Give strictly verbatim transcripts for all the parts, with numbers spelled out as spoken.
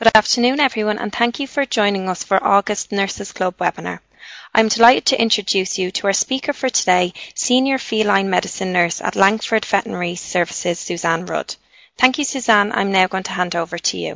Good afternoon, everyone, and thank you for joining us for August Nurses Club webinar. I'm delighted to introduce you to our speaker for today, Senior Feline Medicine Nurse at Langford Veterinary Services, Suzanne Rudd. Thank you, Suzanne. I'm now going to hand over to you.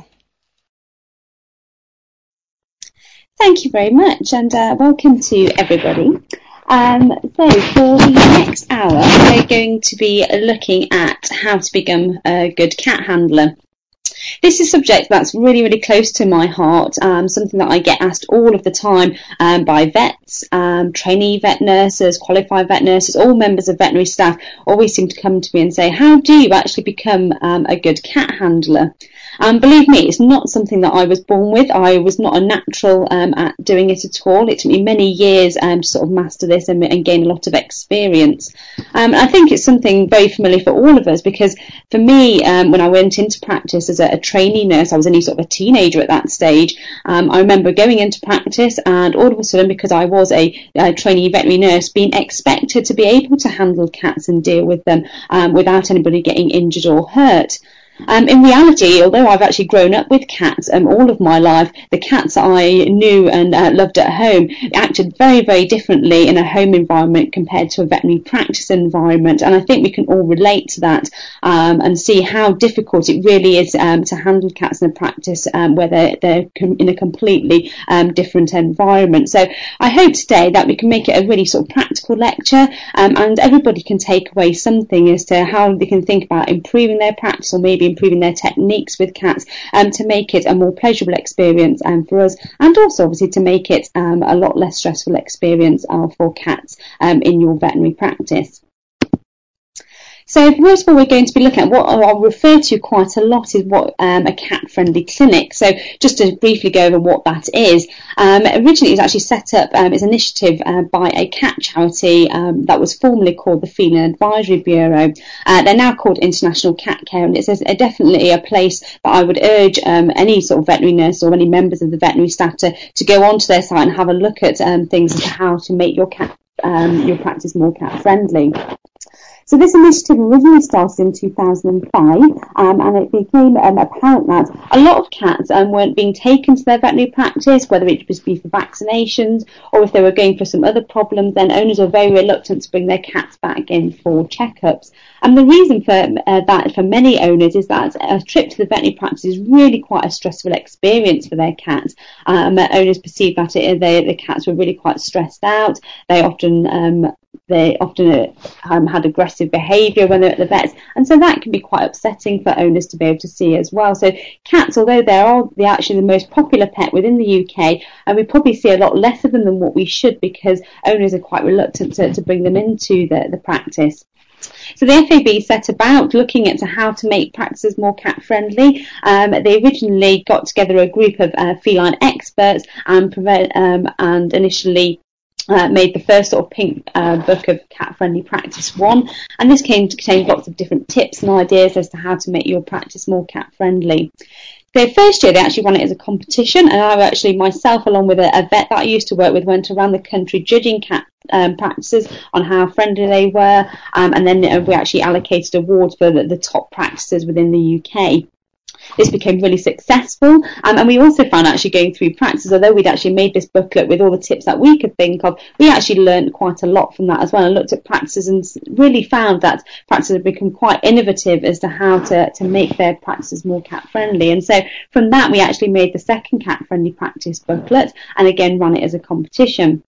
Thank you very much, and uh, welcome to everybody. Um, so for the next hour, we're going to be looking at how to become a good cat handler. This is a subject that's really, really close to my heart, um, something that I get asked all of the time um, by vets, um, trainee vet nurses, qualified vet nurses, all members of veterinary staff always seem to come to me and say, how do you actually become um, a good cat handler? Um, believe me, it's not something that I was born with. I was not a natural um, at doing it at all. It took me many years um, to sort of master this and, and gain a lot of experience. Um, I think it's something very familiar for all of us because for me, um, when I went into practice as a, a trainee nurse, I was only sort of a teenager at that stage. Um, I remember going into practice and all of a sudden, because I was a, a trainee veterinary nurse, being expected to be able to handle cats and deal with them um, without anybody getting injured or hurt. Um, in reality, although I've actually grown up with cats um, all of my life, the cats I knew and uh, loved at home acted very, very differently in a home environment compared to a veterinary practice environment. And I think we can all relate to that um, and see how difficult it really is um, to handle cats in a practice um, where they're, they're com- in a completely um, different environment. So I hope today that we can make it a really sort of practical lecture um, and everybody can take away something as to how they can think about improving their practice or maybe improving their techniques with cats um, to make it a more pleasurable experience um, for us, and also obviously to make it um, a lot less stressful experience uh, for cats um, in your veterinary practice. So first of all, we're going to be looking at what I'll refer to quite a lot is what um, a cat-friendly clinic. So just to briefly go over what that is. Um, originally, it was actually set up um, as an initiative uh, by a cat charity um, that was formerly called the Feline Advisory Bureau. Uh, they're now called International Cat Care, and it's a, definitely a place that I would urge um, any sort of veterinary nurse or any members of the veterinary staff to, to go onto their site and have a look at um, things as to how to make your cat um, your practice more cat-friendly. So this initiative originally started in two thousand five um, and it became um, apparent that a lot of cats um, weren't being taken to their veterinary practice, whether it was be for vaccinations or if they were going for some other problems, then owners were very reluctant to bring their cats back in for checkups. And the reason for uh, that for many owners is that a trip to the veterinary practice is really quite a stressful experience for their cats. Um, owners perceive that it, they, the cats were really quite stressed out. They often um, They often um, had aggressive behaviour when they're at the vets, and so that can be quite upsetting for owners to be able to see as well. So cats, although they are they're actually the most popular pet within the U K, and we probably see a lot less of them than what we should because owners are quite reluctant to, to bring them into the, the practice. So the F A B set about looking at how to make practices more cat-friendly. Um, they originally got together a group of uh, feline experts and, prevent, um, and initially Uh, made the first sort of pink uh, book of cat-friendly practice one, and this came to contain lots of different tips and ideas as to how to make your practice more cat-friendly. So first year they actually ran it as a competition, and I actually myself, along with a, a vet that I used to work with, went around the country judging cat um, practices on how friendly they were, um, and then uh, we actually allocated awards for the, the top practices within the U K. This became really successful, um, and we also found actually going through practice, although we'd actually made this booklet with all the tips that we could think of, we actually learned quite a lot from that as well and looked at practices and really found that practices have become quite innovative as to how to, to make their practices more cat-friendly. And so from that we actually made the second cat-friendly practice booklet and again ran it as a competition.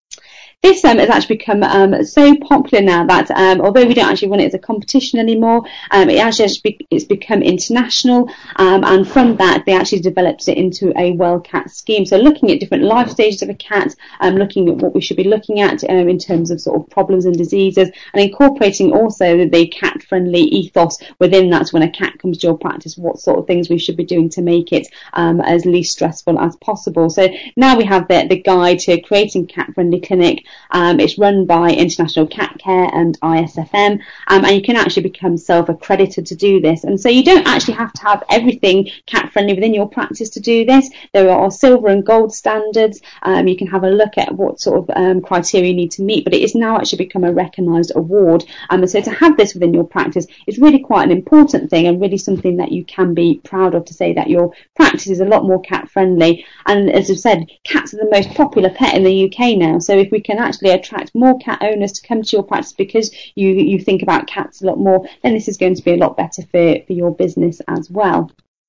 This um, has actually become um, so popular now that um, although we don't actually run it as a competition anymore, um, it actually has be- it's become international, um, and from that they actually developed it into a WellCat scheme. So looking at different life stages of a cat, um, looking at what we should be looking at um, in terms of sort of problems and diseases, and incorporating also the cat-friendly ethos within that. So when a cat comes to your practice, what sort of things we should be doing to make it um, as least stressful as possible. So now we have the, the guide to creating cat-friendly clinic. Um, it's run by International Cat Care and I S F M, um, and you can actually become self-accredited to do this. And so you don't actually have to have everything cat-friendly within your practice to do this. There are silver and gold standards. Um, you can have a look at what sort of um, criteria you need to meet, but it is now actually become a recognised award. Um, and so to have this within your practice is really quite an important thing, and really something that you can be proud of, to say that your practice is a lot more cat-friendly. And as I've said, cats are the most popular pet in the U K now. So if we can actually attract more cat owners to come to your practice because you, you think about cats a lot more, then this is going to be a lot better for, for your business as well.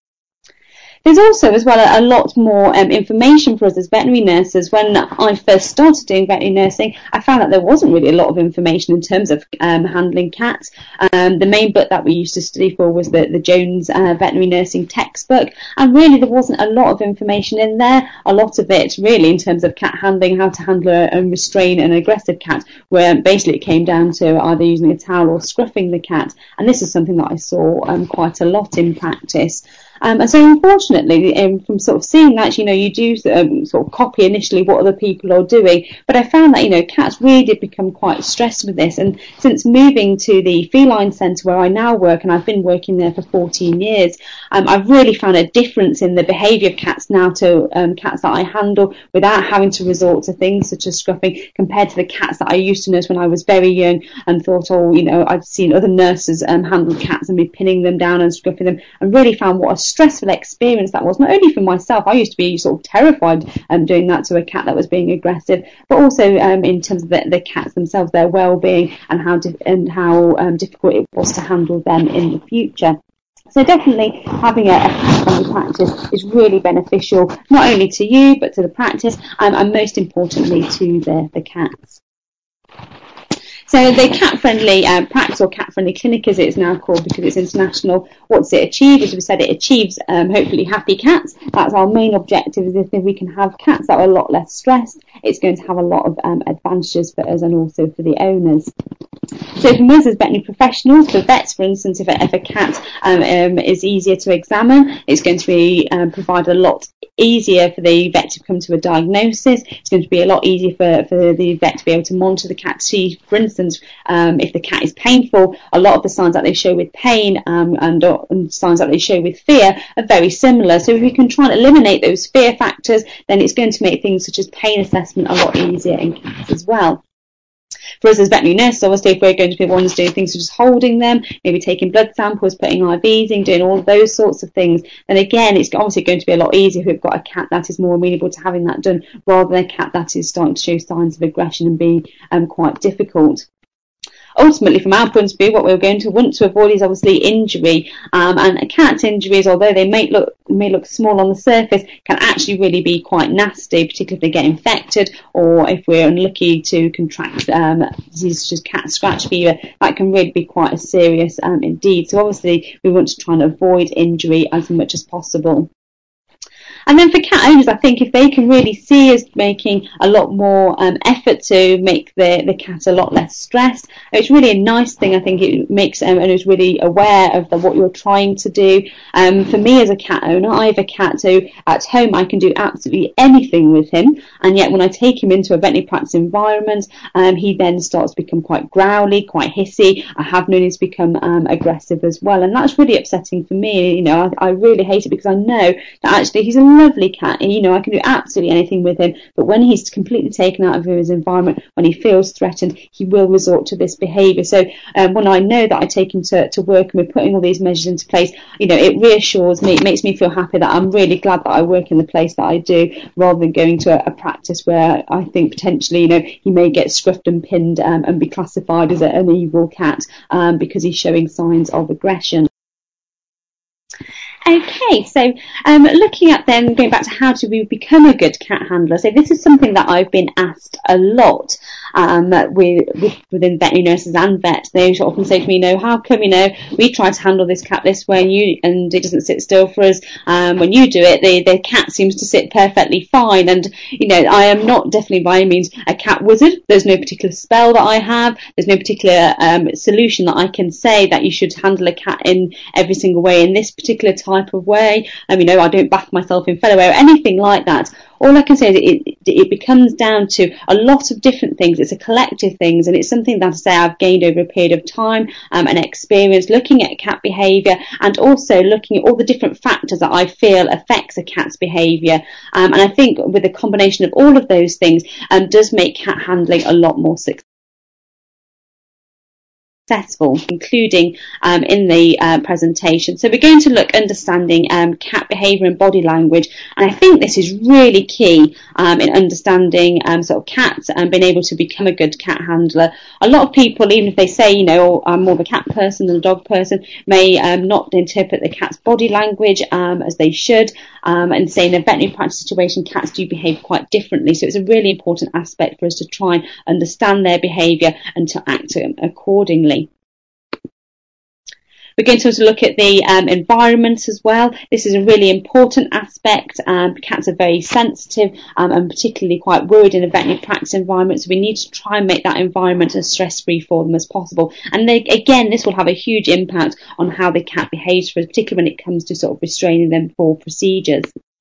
There's also as well a, a lot more um, information for us as veterinary nurses. When I first started doing veterinary nursing, I found that there wasn't really a lot of information in terms of um, handling cats. Um, the main book that we used to study for was the, the Jones uh, veterinary nursing textbook, and really there wasn't a lot of information in there. A lot of it really in terms of cat handling, how to handle and restrain an aggressive cat, where basically it came down to either using a towel or scruffing the cat, and this is something that I saw um, quite a lot in practice. Um, and so unfortunately, um, from sort of seeing that, you know, you do um, sort of copy initially what other people are doing, but I found that, you know, cats really did become quite stressed with this. And since moving to the feline centre where I now work, and I've been working there for fourteen years, um, I've really found a difference in the behaviour of cats now to um, cats that I handle without having to resort to things such as scruffing, compared to the cats that I used to nurse when I was very young and thought, oh, you know, I've seen other nurses um, handle cats and be pinning them down and scruffing them, and really found what a stressful experience that was, not only for myself. I used to be sort of terrified um, doing that to a cat that was being aggressive, but also um, in terms of the, the cats themselves, their well-being, and how dif- and how um, difficult it was to handle them in the future. So definitely having a, a cat-friendly practice is really beneficial, not only to you but to the practice, um, and most importantly to the, the cats. So the cat-friendly uh, practice, or cat-friendly clinic as it's now called because it's international, what does it achieve? As we said, it achieves um, hopefully happy cats. That's our main objective, is if we can have cats that are a lot less stressed, it's going to have a lot of um, advantages for us and also for the owners. So for us as veterinary professionals, for vets for instance, if a, if a cat um, um, is easier to examine, it's going to be um, provide a lot easier for the vet to come to a diagnosis. It's going to be a lot easier for, for the vet to be able to monitor the cat, to see, for instance, um, if the cat is painful. A lot of the signs that they show with pain um, and, uh, and signs that they show with fear are very similar. So if we can try and eliminate those fear factors, then it's going to make things such as pain assessment a lot easier in cats as well. For us as veterinary nurses, obviously, if we're going to be the ones doing things such as holding them, maybe taking blood samples, putting I Vs in, doing all of those sorts of things, then again, it's obviously going to be a lot easier if we've got a cat that is more amenable to having that done, rather than a cat that is starting to show signs of aggression and be um, quite difficult. Ultimately, from our point of view, what we're going to want to avoid is obviously injury. Um, and a cat's injuries, although they may look may look small on the surface, can actually really be quite nasty, particularly if they get infected, or if we're unlucky to contract um, diseases such as cat scratch fever. That can really be quite serious um, indeed. So obviously, we want to try and avoid injury as much as possible. And then for cat owners, I think if they can really see us making a lot more um, effort to make the, the cat a lot less stressed, it's really a nice thing. I think it makes um, and is really aware of the, what you're trying to do. Um, for me as a cat owner, I have a cat who at home I can do absolutely anything with him, and yet when I take him into a veterinary practice environment, um, he then starts to become quite growly, quite hissy. I have known him to become um, aggressive as well, and that's really upsetting for me. You know, I, I really hate it, because I know that actually he's a lovely cat, and you know I can do absolutely anything with him, but when he's completely taken out of his environment, when he feels threatened, he will resort to this behaviour. So um, when I know that I take him to, to work and we're putting all these measures into place, you know, it reassures me, it makes me feel happy that I'm really glad that I work in the place that I do, rather than going to a, a practice where I think potentially, you know, he may get scruffed and pinned um, and be classified as a, an evil cat um, because he's showing signs of aggression. Okay, so um, looking at then, going back to how do we become a good cat handler. So this is something that I've been asked a lot um, with, with, within veterinary nurses and vets. They often say to me, you know, how come, you know, we try to handle this cat this way and, you, and it doesn't sit still for us. Um, when you do it, the, the cat seems to sit perfectly fine. And, you know, I am not definitely by any means a cat wizard. There's no particular spell that I have. There's no particular um, solution that I can say that you should handle a cat in every single way in this particular type of way. Um, you know, I don't bath myself in fellow air or anything like that. all I can say is it, it becomes down to a lot of different things. It's a collective of things, and it's something that I say I've gained over a period of time um, and experience looking at cat behaviour, and also looking at all the different factors that I feel affects a cat's behaviour. Um, and I think with a combination of all of those things um, does make cat handling a lot more successful. Successful, including um, in the uh, presentation. So we're going to look understanding um, cat behaviour and body language, and I think this is really key um, in understanding um, sort of cats and being able to become a good cat handler. A lot of people, even if they say, you know, I'm more of a cat person than a dog person, may um, not interpret the cat's body language um, as they should, um, and say in a veterinary practice situation, cats do behave quite differently. So it's a really important aspect for us to try and understand their behaviour and to act accordingly. We're going to also look at the um, environment as well. This is a really important aspect. Um, cats are very sensitive um, and particularly quite worried in a veterinary practice environment, so we need to try and make that environment as stress-free for them as possible. And they, again, this will have a huge impact on how the cat behaves, particularly when it comes to sort of restraining them for procedures.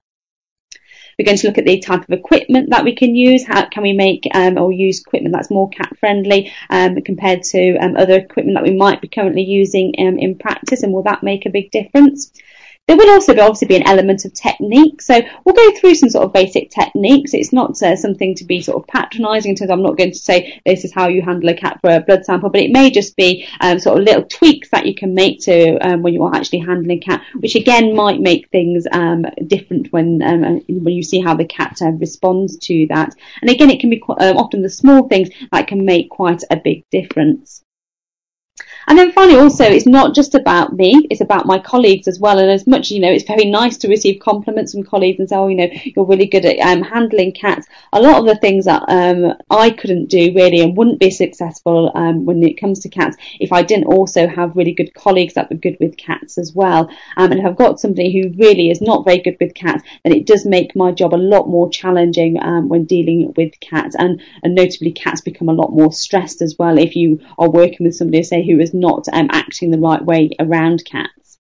We're going to look at the type of equipment that we can use. How can we make um, or use equipment that's more cat friendly um, compared to um, other equipment that we might be currently using um, in practice, and will that make a big difference? There will also be, obviously be an element of technique. So we'll go through some sort of basic techniques. It's not uh, something to be sort of patronising in terms of, I'm not going to say this is how you handle a cat for a blood sample, but it may just be um, sort of little tweaks that you can make to um, when you are actually handling a cat, which again might make things um, different when um, when you see how the cat uh, responds to that. And again, it can be quite, uh, often the small things that can make quite a big difference. And then finally, also, it's not just about me, it's about my colleagues as well. And as much, you know, it's very nice to receive compliments from colleagues and say, oh, you know, you're really good at um, handling cats. A lot of the things that um, I couldn't do really and wouldn't be successful um, when it comes to cats if I didn't also have really good colleagues that were good with cats as well. Um, and if I've got somebody who really is not very good with cats, then it does make my job a lot more challenging um, when dealing with cats. And, and notably, cats become a lot more stressed as well if you are working with somebody, say, who is not um, acting the right way around cats.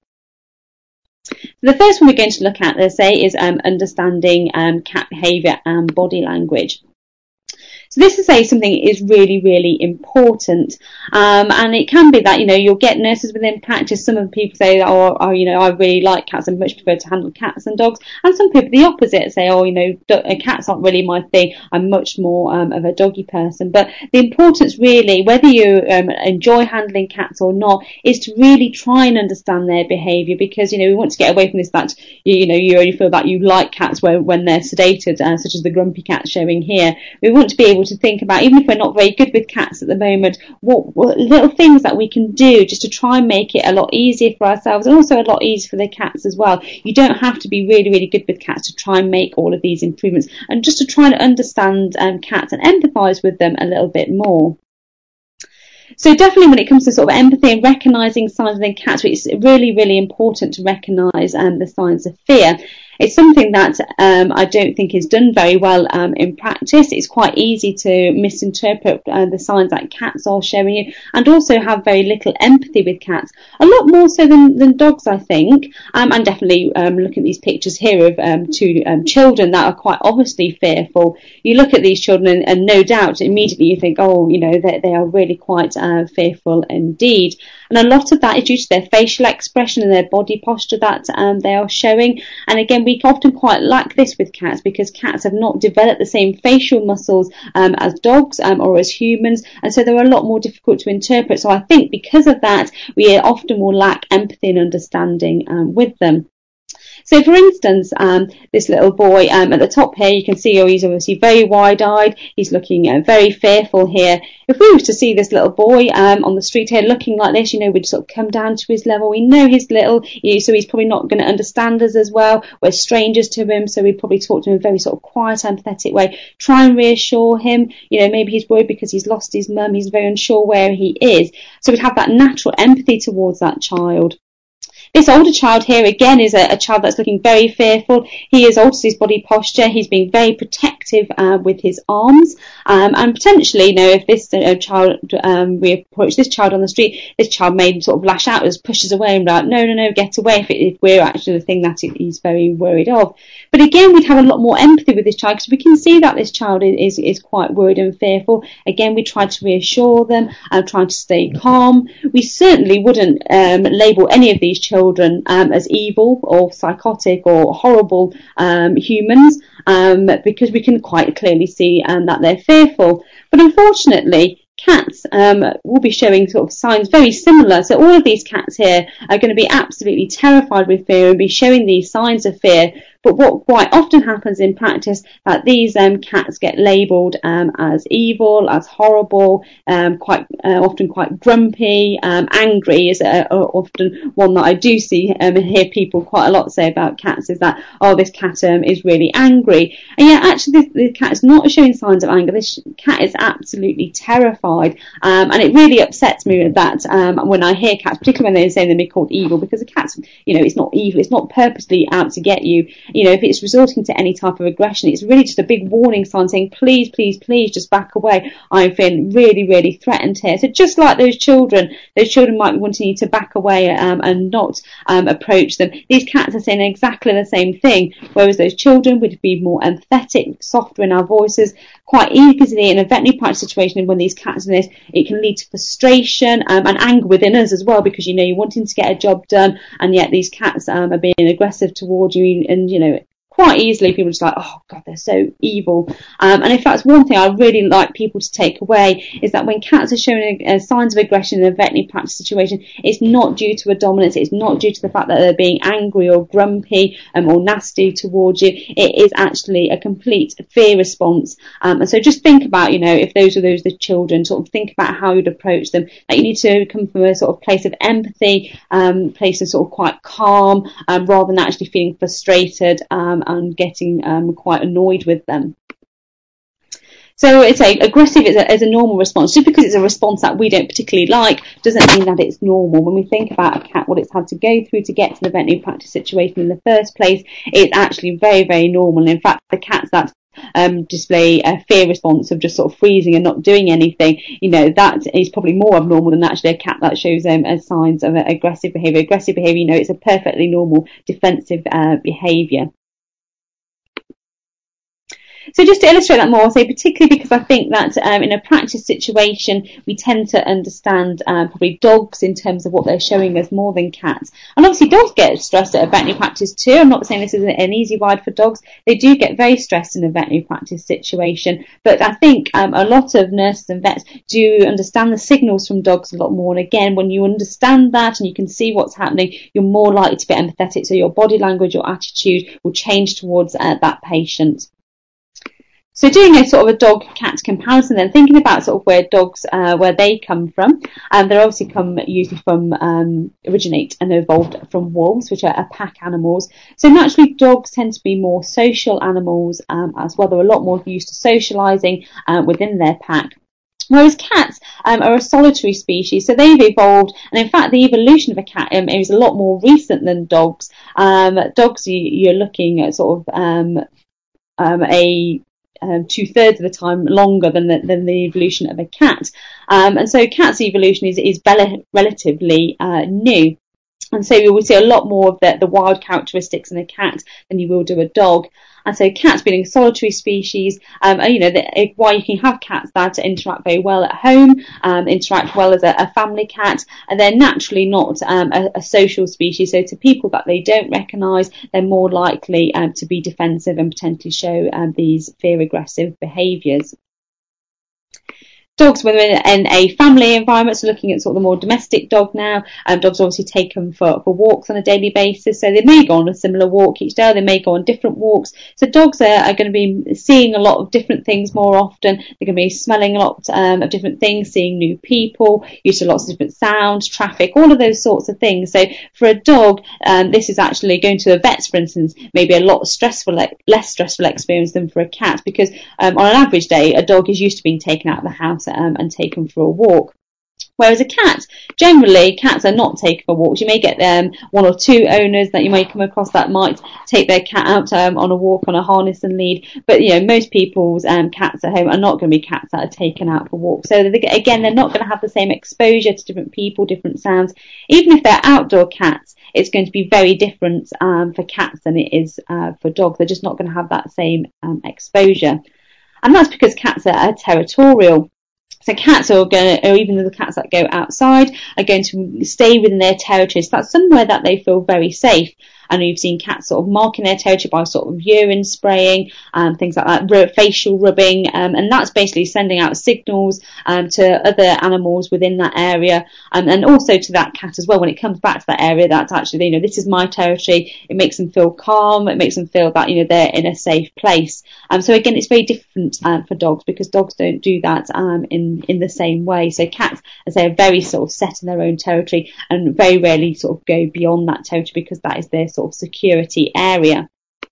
So the first one we're going to look at, let's say, is um, understanding um, cat behaviour and body language. So this is say something is really, really important, um, and it can be that, you know, you'll get nurses within practice. Some of the people say, oh, oh, you know, I really like cats and much prefer to handle cats than dogs, and some people the opposite, say, oh, you know, do- cats aren't really my thing. I'm much more um, of a doggy person. But the importance really, whether you um, enjoy handling cats or not, is to really try and understand their behaviour, because, you know, we want to get away from this that you, you know you only feel that you like cats when, when they're sedated, uh, such as the grumpy cat showing here. We want to be able to think about, even if we're not very good with cats at the moment, what, what little things that we can do just to try and make it a lot easier for ourselves, and also a lot easier for the cats as well. You don't have to be really, really good with cats to try and make all of these improvements, and just to try and understand um, cats and empathise with them a little bit more. So definitely when it comes to sort of empathy and recognising signs within cats, it's really, really important to recognise um, the signs of fear. It's something that um, I don't think is done very well um, in practice. It's quite easy to misinterpret uh, the signs that cats are showing you, and also have very little empathy with cats, a lot more so than, than dogs, I think. Um, and definitely um, looking at these pictures here of um, two um, children that are quite obviously fearful. You look at these children and, and no doubt immediately you think, oh, you know, they, they are really quite uh, fearful indeed. And a lot of that is due to their facial expression and their body posture that um, they are showing. And again, we often quite lack this with cats, because cats have not developed the same facial muscles um, as dogs um, or as humans, and so they're a lot more difficult to interpret. So I think because of that, we often will lack empathy and understanding um, with them. So, for instance, um, this little boy um, at the top here, you can see, oh, he's obviously very wide-eyed. He's looking uh, very fearful here. If we were to see this little boy um, on the street here looking like this, you know, we'd sort of come down to his level. We know he's little, so he's probably not going to understand us as well. We're strangers to him, so we'd probably talk to him in a very sort of quiet, empathetic way. Try and reassure him. You know, maybe he's worried because he's lost his mum. He's very unsure where he is. So we'd have that natural empathy towards that child. This older child here, again, is a, a child that's looking very fearful. He has altered his body posture. He's being very protective active uh, with his arms, um, and potentially, you know, if this uh, child, um, we approach this child on the street, this child may sort of lash out, as pushes away and be like, no, no, no, get away, if, it, if we're actually the thing that he's very worried of. But again, we'd have a lot more empathy with this child because we can see that this child is, is, is quite worried and fearful. Again, we try to reassure them and try to stay calm. We certainly wouldn't um, label any of these children um, as evil or psychotic or horrible um, humans, um, because we can quite clearly see um, that they're fearful. But unfortunately, cats um, will be showing sort of signs very similar. So all of these cats here are going to be absolutely terrified with fear and be showing these signs of fear. But what quite often happens in practice, that these um, cats get labelled um, as evil, as horrible, um, quite uh, often quite grumpy, um, angry is uh, often one that I do see um, and hear people quite a lot say about cats, is that, oh, this cat um, is really angry. And yet actually this, the cat is not showing signs of anger. This cat is absolutely terrified. Um, and it really upsets me that um, when I hear cats, particularly when they're saying they're called evil, because a cat's, you know, it's not evil, it's not purposely out to get you. You know, if it's resorting to any type of aggression, it's really just a big warning sign saying, please, please, please, just back away. I'm feeling really, really threatened here. So just like those children, those children might be wanting you to back away um, and not um, approach them. These cats are saying exactly the same thing, whereas those children would be more empathetic, softer in our voices. Quite easily in a veterinary practice situation, when these cats are this, it can lead to frustration um, and anger within us as well, because, you know, you're wanting to get a job done and yet these cats um, are being aggressive towards you, and, you know, quite easily people are just like, oh God, they're so evil. Um, and if that's one thing I really like people to take away, is that when cats are showing uh, signs of aggression in a veterinary practice situation, it's not due to a dominance, it's not due to the fact that they're being angry or grumpy um, or nasty towards you. It is actually a complete fear response. Um, and so just think about, you know, if those are those the children, sort of think about how you'd approach them. That you need to come from a sort of place of empathy, um, place of sort of quite calm, um, rather than actually feeling frustrated um, and getting um, quite annoyed with them. So it's a aggressive is a, is a normal response. Just because it's a response that we don't particularly like doesn't mean that it's normal. When we think about a cat, what it's had to go through to get to the veterinary practice situation in the first place, it's actually very, very normal. In fact, the cats that um, display a fear response of just sort of freezing and not doing anything, you know, that is probably more abnormal than actually a cat that shows um, as signs of aggressive behaviour. Aggressive behaviour, you know, it's a perfectly normal defensive uh, behaviour. So just to illustrate that more, I'll say particularly because I think that um, in a practice situation, we tend to understand um, probably dogs in terms of what they're showing us more than cats. And obviously dogs get stressed at a veterinary practice too. I'm not saying this is an easy ride for dogs. They do get very stressed in a veterinary practice situation. But I think um, a lot of nurses and vets do understand the signals from dogs a lot more. And again, when you understand that and you can see what's happening, you're more likely to be empathetic. So your body language, your attitude will change towards uh, that patient. So doing a sort of a dog-cat comparison, then thinking about sort of where dogs, uh, where they come from, and um, they obviously come usually from, um, originate and evolved from wolves, which are, are pack animals. So naturally, dogs tend to be more social animals um, as well. They're a lot more used to socialising uh, within their pack. Whereas cats um, are a solitary species, so they've evolved, and in fact the evolution of a cat um, is a lot more recent than dogs. Um, dogs, you, you're looking at sort of um, um, a Um, two-thirds of the time longer than the, than the evolution of a cat. Um, and so cat's evolution is, is rel- relatively uh, new. And so you will see a lot more of the, the wild characteristics in a cat than you will do a dog. And so cats being a solitary species, um, you know, the, why you can have cats that interact very well at home, um, interact well as a, a family cat, and they're naturally not um, a, a social species. So to people that they don't recognise, they're more likely um, to be defensive and potentially show um, these fear-aggressive behaviours. Dogs, when they're in a family environment, so looking at sort of the more domestic dog now, um, dogs obviously take them for, for walks on a daily basis, so they may go on a similar walk each day, they may go on different walks. So dogs are, are going to be seeing a lot of different things more often, they're going to be smelling a lot um, of different things, seeing new people, used to lots of different sounds, traffic, all of those sorts of things. So for a dog, um, this is actually going to a vet, for instance, maybe a lot stressful, less stressful experience than for a cat, because um, on an average day, a dog is used to being taken out of the house Um, and taken for a walk. Whereas a cat, generally, cats are not taken for walks. You may get um, one or two owners that you may come across that might take their cat out um, on a walk on a harness and lead. But, you know, most people's um, cats at home are not going to be cats that are taken out for walks. So, they, again, they're not going to have the same exposure to different people, different sounds. Even if they're outdoor cats, it's going to be very different um, for cats than it is uh, for dogs. They're just not going to have that same um, exposure. And that's because cats are, are territorial. So cats are going to, or even the cats that go outside, are going to stay within their territory. So that's somewhere that they feel very safe. I know you've seen cats sort of marking their territory by sort of urine spraying, um, things like that, r- facial rubbing, um, and that's basically sending out signals um, to other animals within that area, um, and also to that cat as well. When it comes back to that area, that's actually, you know, this is my territory. It makes them feel calm. It makes them feel that, you know, they're in a safe place. Um, so again, it's very different um, for dogs, because dogs don't do that um, in in the same way. So cats, as they are very sort of set in their own territory, and very rarely sort of go beyond that territory, because that is their sort of security area.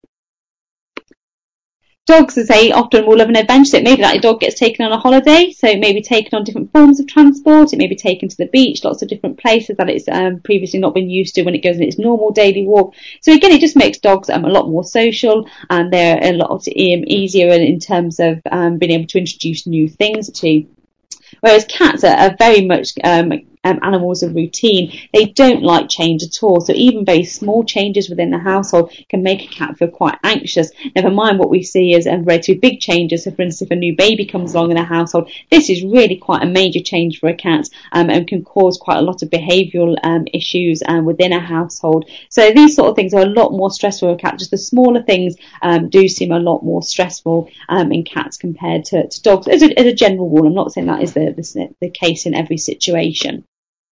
Dogs, as they often will love an adventure. So it may be that your dog gets taken on a holiday, so it may be taken on different forms of transport. It may be taken to the beach, lots of different places that it's um, previously not been used to when it goes on its normal daily walk. So again, it just makes dogs um, a lot more social, and they're a lot um, easier in terms of um, being able to introduce new things to. Whereas cats are, are very much um, um, animals of routine. They don't like change at all. So even very small changes within the household can make a cat feel quite anxious. Never mind what we see as um, relatively big changes. So for instance, if a new baby comes along in a household, this is really quite a major change for a cat, um, and can cause quite a lot of behavioural um, issues um, within a household. So these sort of things are a lot more stressful for a cat. Just the smaller things um, do seem a lot more stressful um, in cats compared to, to dogs. As a, as a general rule, I'm not saying that is the, the, the case in every situation.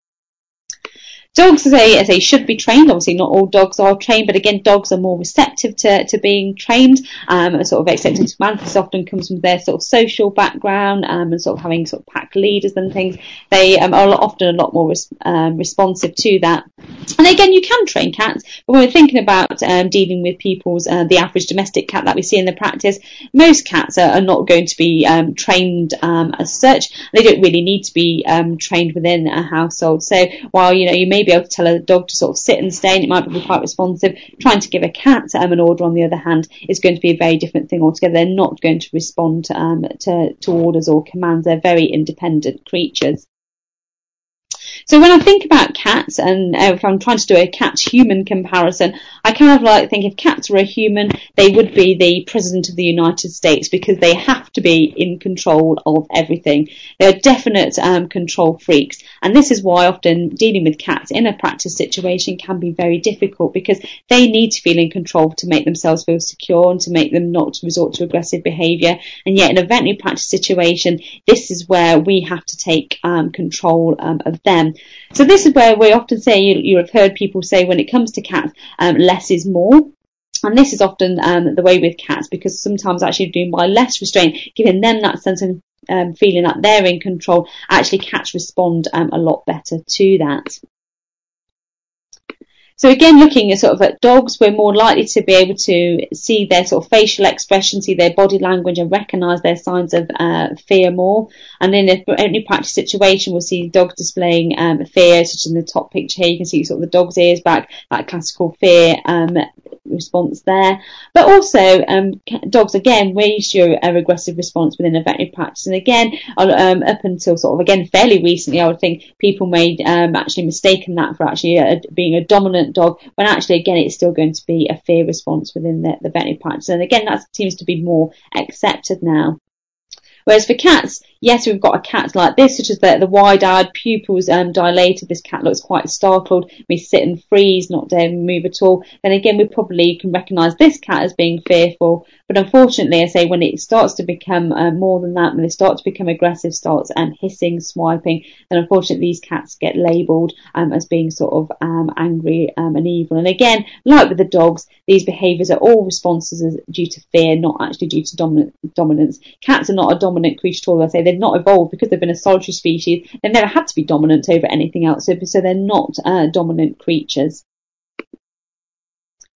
Dogs, as they, as they should be trained. Obviously, not all dogs are trained, but again, dogs are more receptive to, to being trained, um, and sort of accepting to man. This often comes from their sort of social background, um, and sort of having sort of pack leaders and things. They um, are often a lot more res- um, responsive to that. And again, you can train cats, but when we're thinking about um, dealing with people's, uh, the average domestic cat that we see in the practice, most cats are, are not going to be um, trained um, as such. They don't really need to be um, trained within a household. So while, you know, you may be able to tell a dog to sort of sit and stay, and it might be quite responsive, trying to give a cat um, an order, on the other hand, is going to be a very different thing altogether. They're not going to respond um, to, to orders or commands. They're very independent creatures. So when I think about cats, and uh, if I'm trying to do a cat-human comparison, I kind of like think if cats were a human, they would be the President of the United States, because they have to be in control of everything. They're definite um, control freaks. And this is why often dealing with cats in a practice situation can be very difficult, because they need to feel in control to make themselves feel secure and to make them not resort to aggressive behaviour. And yet in a veterinary practice situation, this is where we have to take um, control um, of them. So this is where we often say, you, you have heard people say when it comes to cats, um, less is more. And this is often um, the way with cats, because sometimes actually doing by less restraint, giving them that sense of um, feeling that they're in control, actually cats respond um, a lot better to that. So again, looking at sort of at dogs, we're more likely to be able to see their sort of facial expression, see their body language, and recognise their signs of uh, fear more. And in a, any practice situation, we'll see dogs displaying um, fear, such as in the top picture here. You can see sort of the dog's ears back, that classical fear um, response there. But also, um, dogs, again, we're used to a aggressive response within a veterinary practice. And again, um, up until sort of, again, fairly recently, I would think people may um, actually mistaken that for actually a, being a dominant dog, when actually, again, it's still going to be a fear response within the, the veterinary practice. And again, that seems to be more accepted now. Whereas for cats, yes, we've got a cat like this, such as the, the wide-eyed, pupils um, dilated. This cat looks quite startled, may sit and freeze, not dare move at all. Then again, we probably can recognise this cat as being fearful. But unfortunately, I say, when it starts to become uh, more than that, when they start to become aggressive, starts um, hissing, swiping, then unfortunately these cats get labelled um, as being sort of um, angry um, and evil. And again, like with the dogs, these behaviours are all responses due to fear, not actually due to dominant, dominance. Cats are not a dominant creature at all. I say they've not evolved because they've been a solitary species. They've never had to be dominant over anything else, so, so they're not uh, dominant creatures.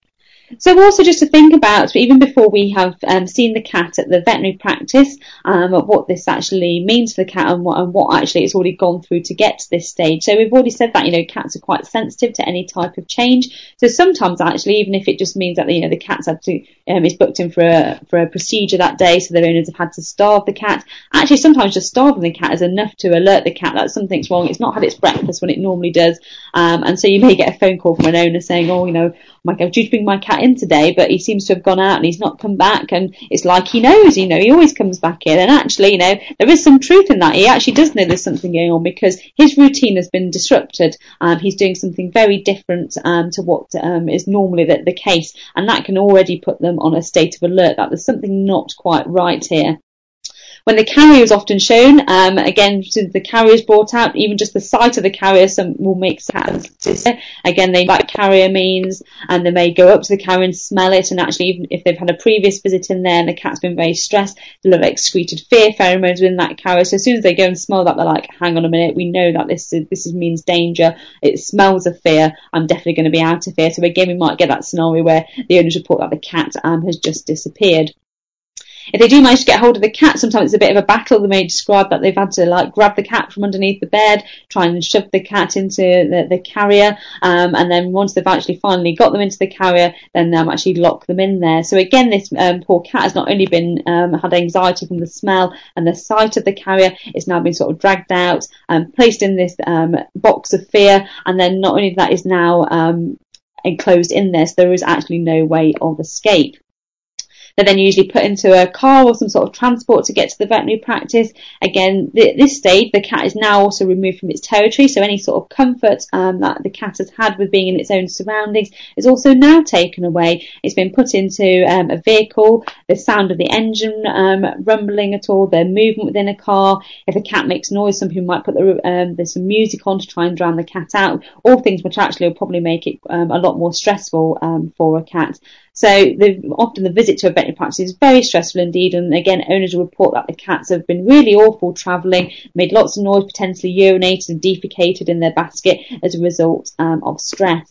So also just to think about, even before we have um, seen the cat at the veterinary practice, um, what this actually means for the cat and what, and what actually it's already gone through to get to this stage. So we've already said that, you know, cats are quite sensitive to any type of change. So sometimes actually, even if it just means that, you know, the cat's had to, um, is booked in for a, for a procedure that day, so their owners have had to starve the cat. Actually, sometimes just starving the cat is enough to alert the cat that something's wrong. It's not had its breakfast when it normally does. Um, and so you may get a phone call from an owner saying, oh, you know, I'm due to bring my cat in today, but he seems to have gone out and he's not come back, and it's like he knows, you know, he always comes back in. And actually, you know, there is some truth in that. He actually does know there's something going on because his routine has been disrupted. Um, he's doing something very different um, to what um, is normally the, the case, and that can already put them on a state of alert that there's something not quite right here. When the carrier is often shown, um, again, since the carrier is brought out, even just the sight of the carrier some will make cats. Again, they know what carrier means, and they may go up to the carrier and smell it. And actually, even if they've had a previous visit in there and the cat's been very stressed, they'll have excreted fear pheromones within that carrier. So as soon as they go and smell that, they're like, "Hang on a minute, we know that this is, this means danger. It smells of fear. I'm definitely going to be out of here." So again, we might get that scenario where the owners report that the cat um, has just disappeared. If they do manage to get hold of the cat, sometimes it's a bit of a battle. They may describe that they've had to like grab the cat from underneath the bed, try and shove the cat into the, the carrier, um, and then once they've actually finally got them into the carrier, then um, actually lock them in there. So again, this um, poor cat has not only been um, had anxiety from the smell and the sight of the carrier, it's now been sort of dragged out and placed in this um, box of fear, and then not only that is now um, enclosed in this, there is actually no way of escape. They're then usually put into a car or some sort of transport to get to the veterinary practice. Again, at this stage, the cat is now also removed from its territory, so any sort of comfort um, that the cat has had with being in its own surroundings is also now taken away. It's been put into um, a vehicle. The sound of the engine um, rumbling at all, the movement within a car. If a cat makes noise, some people might put the, um, there's some music on to try and drown the cat out. All things which actually will probably make it um, a lot more stressful um, for a cat. So the, often the visit to a veterinary practice is very stressful indeed, and again, owners will report that the cats have been really awful travelling, made lots of noise, potentially urinated and defecated in their basket as a result um, of stress.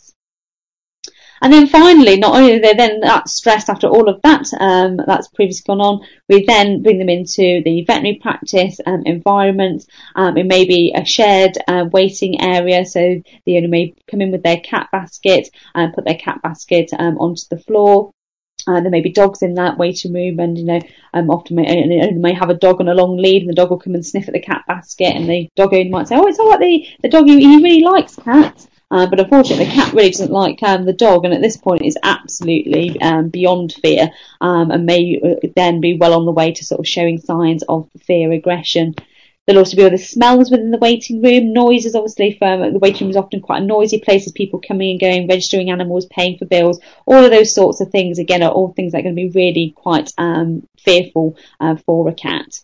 And then finally, not only are they then that stressed after all of that um, that's previously gone on, we then bring them into the veterinary practice um, environment. Um, it may be a shared uh, waiting area, so the owner may come in with their cat basket and put their cat basket um, onto the floor. Uh, there may be dogs in that waiting room, and you know, um, often may, an owner may have a dog on a long lead, and the dog will come and sniff at the cat basket, and the dog owner might say, "Oh, it's all right, the the dog he, he really likes cats." Uh, but unfortunately, the cat really doesn't like um, the dog, and at this point is absolutely um, beyond fear, um, and may then be well on the way to sort of showing signs of fear aggression. There'll also be other smells within the waiting room, noises obviously from the waiting room is often quite a noisy place, people coming and going, registering animals, paying for bills, all of those sorts of things again are all things that are going to be really quite um, fearful uh, for a cat.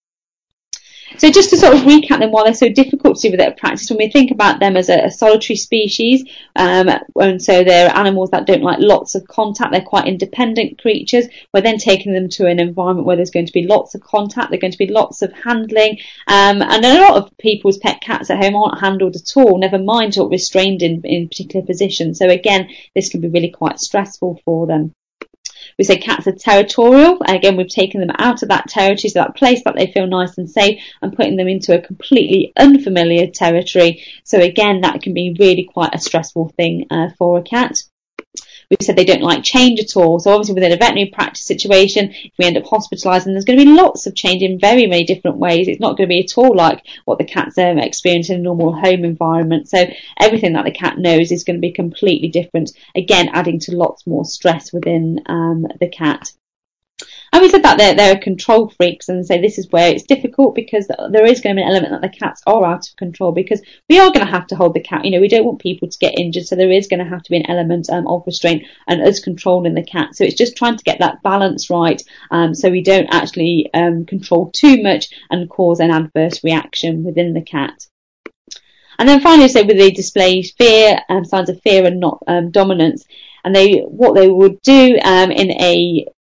So just to sort of recap them, why they're so difficult to do with their practice, when we think about them as a, a solitary species, um, and so they're animals that don't like lots of contact, they're quite independent creatures, we're then taking them to an environment where there's going to be lots of contact, there's going to be lots of handling, um, and a lot of people's pet cats at home aren't handled at all, never mind sort of restrained in, in particular positions. So again, this can be really quite stressful for them. We say cats are territorial. Again, we've taken them out of that territory, so that place that they feel nice and safe, and putting them into a completely unfamiliar territory. So again, that can be really quite a stressful thing uh, for a cat. We've said they don't like change at all. So obviously within a veterinary practice situation, if we end up hospitalising, there's going to be lots of change in very, very different ways. It's not going to be at all like what the cats um, experience in a normal home environment. So everything that the cat knows is going to be completely different. Again, adding to lots more stress within um, the cat. And we said that they're, they're control freaks, and say this is where it's difficult because there is going to be an element that the cats are out of control, because we are going to have to hold the cat. You know, we don't want people to get injured, so there is going to have to be an element um, of restraint and us controlling the cat. So it's just trying to get that balance right, um, so we don't actually um, control too much and cause an adverse reaction within the cat. And then finally, so with they display fear, um, signs of fear and not um, dominance, and they what they would do um, in a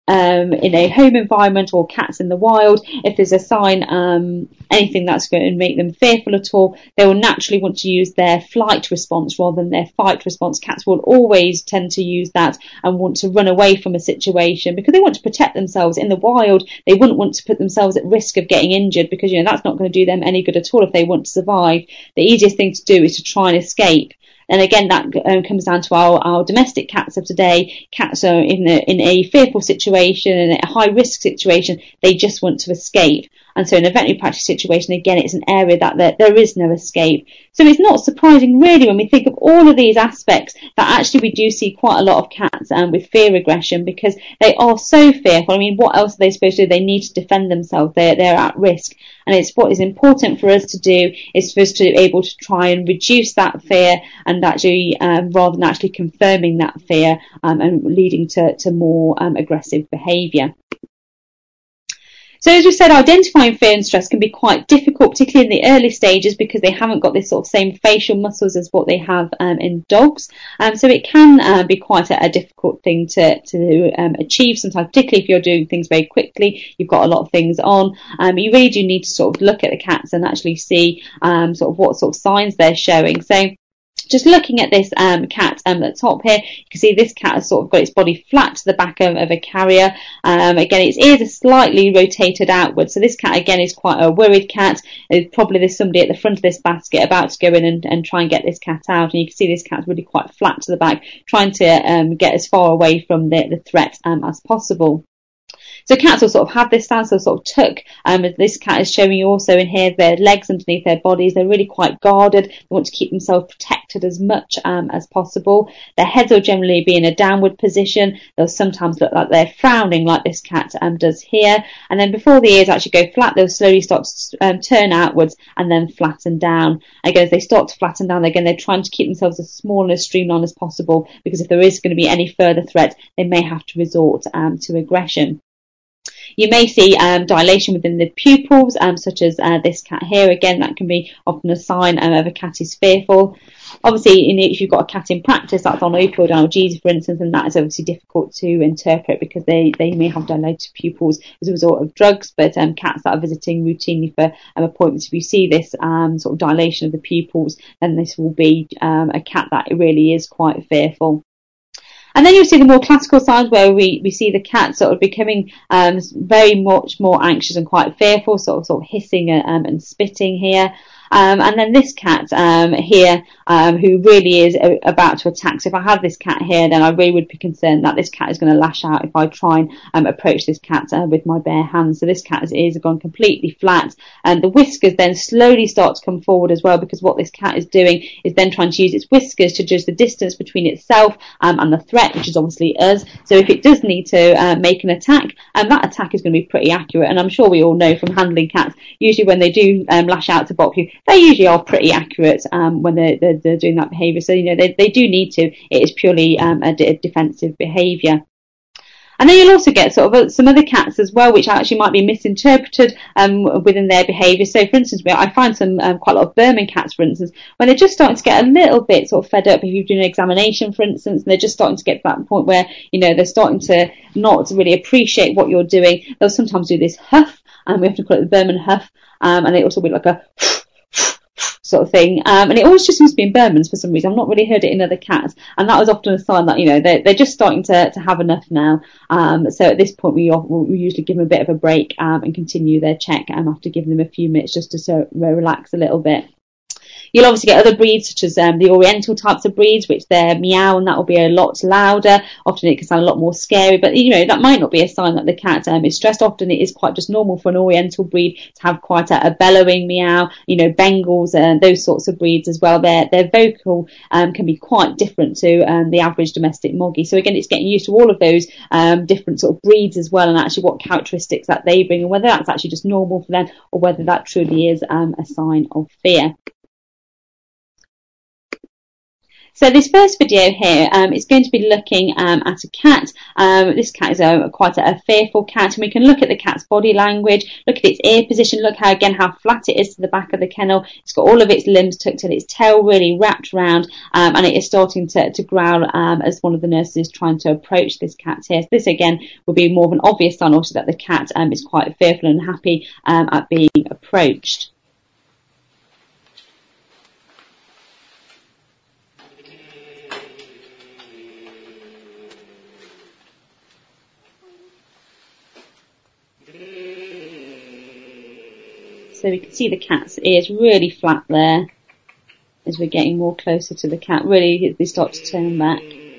um, in a home environment or cats in the wild, if there's a sign, um, anything that's going to make them fearful at all, they will naturally want to use their flight response rather than their fight response. Cats will always tend to use that and want to run away from a situation because they want to protect themselves. In the wild, they wouldn't want to put themselves at risk of getting injured because, you know, that's not going to do them any good at all if they want to survive. The easiest thing to do is to try and escape. And again, that um, comes down to our, our domestic cats of today. Cats are in a, in a fearful situation, in a high risk situation. They just want to escape. And so in a veterinary practice situation, again, it's an area that there, there is no escape. So it's not surprising really when we think of all of these aspects that actually we do see quite a lot of cats um, with fear aggression because they are so fearful. I mean, what else are they supposed to do? They need to defend themselves. They're, they're at risk. And it's what is important for us to do is for us to be able to try and reduce that fear and actually, um, rather than actually confirming that fear um, and leading to, to more um, aggressive behaviour. So as we said, identifying fear and stress can be quite difficult, particularly in the early stages because they haven't got this sort of same facial muscles as what they have um, in dogs. Um, so it can uh, be quite a, a difficult thing to, to um, achieve sometimes, particularly if you're doing things very quickly, you've got a lot of things on. Um, you really do need to sort of look at the cats and actually see um, sort of what sort of signs they're showing. So just looking at this um, cat um, at the top here, you can see this cat has sort of got its body flat to the back of, of a carrier. Um, again, its ears are slightly rotated outwards. So this cat, again, is quite a worried cat. There's probably there's somebody at the front of this basket about to go in and, and try and get this cat out. And you can see this cat's really quite flat to the back, trying to um, get as far away from the, the threat um, as possible. So cats will sort of have this stance, they'll sort of tuck. Um, this cat is showing you also in here their legs underneath their bodies. They're really quite guarded. They want to keep themselves protected as much um, as possible. Their heads will generally be in a downward position. They'll sometimes look like they're frowning like this cat um, does here. And then before the ears actually go flat, they'll slowly start to um, turn outwards and then flatten down. Again, as they start to flatten down, again, they're trying to keep themselves as small and as streamlined as possible because if there is going to be any further threat, they may have to resort um, to aggression. You may see um, dilation within the pupils, um, such as uh, this cat here. Again, that can be often a sign um, of a cat is fearful. Obviously, in, if you've got a cat in practice that's on opioid analgesia, for instance, and that is obviously difficult to interpret because they, they may have dilated pupils as a result of drugs. But um, cats that are visiting routinely for um, appointments, if you see this um, sort of dilation of the pupils, then this will be um, a cat that really is quite fearful. And then you'll see the more classical signs where we, we see the cat sort of becoming um, very much more anxious and quite fearful, sort of sort of hissing and, um, and spitting here. Um, and then this cat um, here, um, who really is a, about to attack. So if I had this cat here, then I really would be concerned that this cat is going to lash out if I try and um, approach this cat uh, with my bare hands. So this cat's ears have gone completely flat, and the whiskers then slowly start to come forward as well, because what this cat is doing is then trying to use its whiskers to judge the distance between itself um, and the threat, which is obviously us. So if it does need to uh, make an attack, and um, that attack is going to be pretty accurate. And I'm sure we all know from handling cats, usually when they do um, lash out to bop you, they usually are pretty accurate um, when they're, they're, they're doing that behaviour. So, you know, they, they do need to. It is purely um, a, a defensive behaviour. And then you'll also get sort of some other cats as well, which actually might be misinterpreted um, within their behaviour. So, for instance, I find some um, quite a lot of Burman cats, for instance, when they're just starting to get a little bit sort of fed up. If you're doing an examination, for instance, and they're just starting to get to that point where, you know, they're starting to not really appreciate what you're doing, they'll sometimes do this huff, and we have to call it the Burman huff, um, and they also be like a sort of thing, um, and it always just seems to be in Burmans for some reason. I've not really heard it in other cats, and that was often a sign that, you know, they're, they're just starting to, to have enough now. Um, so at this point, we, we usually give them a bit of a break um, and continue their check um, after giving them a few minutes just to so, relax a little bit. You'll obviously get other breeds, such as um, the Oriental types of breeds, which their meow, and that will be a lot louder. Often it can sound a lot more scary, but, you know, that might not be a sign that the cat um, is stressed. Often it is quite just normal for an Oriental breed to have quite a, a bellowing meow. You know, Bengals and those sorts of breeds as well. Their their vocal um, can be quite different to um, the average domestic moggy. So again, it's getting used to all of those um, different sort of breeds as well, and actually what characteristics that they bring, and whether that's actually just normal for them or whether that truly is um, a sign of fear. So this first video here um, is going to be looking um, at a cat. Um, this cat is a, quite a, a fearful cat, and we can look at the cat's body language, look at its ear position, look how again how flat it is to the back of the kennel. It's got all of its limbs tucked in, its tail really wrapped around, um, and it is starting to, to growl um, as one of the nurses is trying to approach this cat here. So this again will be more of an obvious sign also that the cat um, is quite fearful and happy um, at being approached. So we can see the cat's ears really flat there as we're getting more closer to the cat. Really, they start to turn back.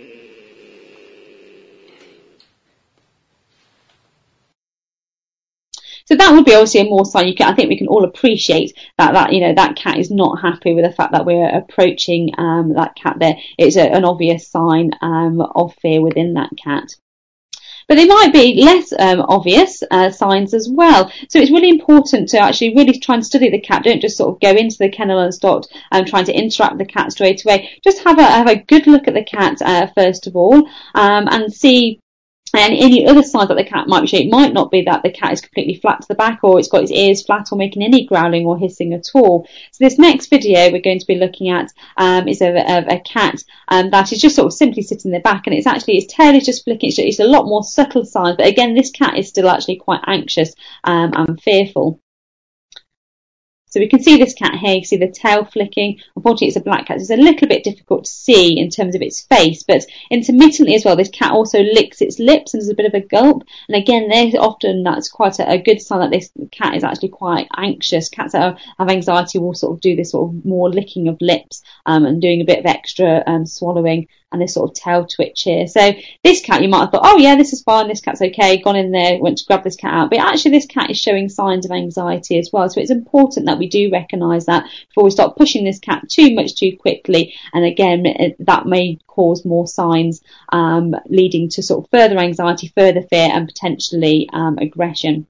So that would be obviously a more sign. You can, I think we can all appreciate that that you know that cat is not happy with the fact that we're approaching um, that cat there. It's a, an obvious sign um, of fear within that cat. But they might be less um, obvious uh, signs as well. So it's really important to actually really try and study the cat. Don't just sort of go into the kennel and start um, trying to interact with the cat straight away. Just have a, have a good look at the cat uh, first of all um, and see. And any other signs that the cat might be showing, it might not be that the cat is completely flat to the back or it's got its ears flat or making any growling or hissing at all. So this next video we're going to be looking at um, is of a, a cat um, that is just sort of simply sitting in the back, and it's actually, its tail is just flicking. It's, it's a lot more subtle signs, but again, this cat is still actually quite anxious um, and fearful. So we can see this cat here, you can see the tail flicking. Unfortunately, it's a black cat, so it's a little bit difficult to see in terms of its face, but intermittently as well, this cat also licks its lips and does a bit of a gulp. And again, there's often, that's quite a, a good sign that this cat is actually quite anxious. Cats that are, have anxiety will sort of do this sort of more licking of lips um, and doing a bit of extra um, swallowing, and this sort of tail twitch here. So this cat, you might have thought, oh yeah, this is fine, this cat's okay, gone in there, went to grab this cat out. But actually this cat is showing signs of anxiety as well. So it's important that we do recognise that before we start pushing this cat too much too quickly. And again, it, that may cause more signs um, leading to sort of further anxiety, further fear, and potentially um, aggression.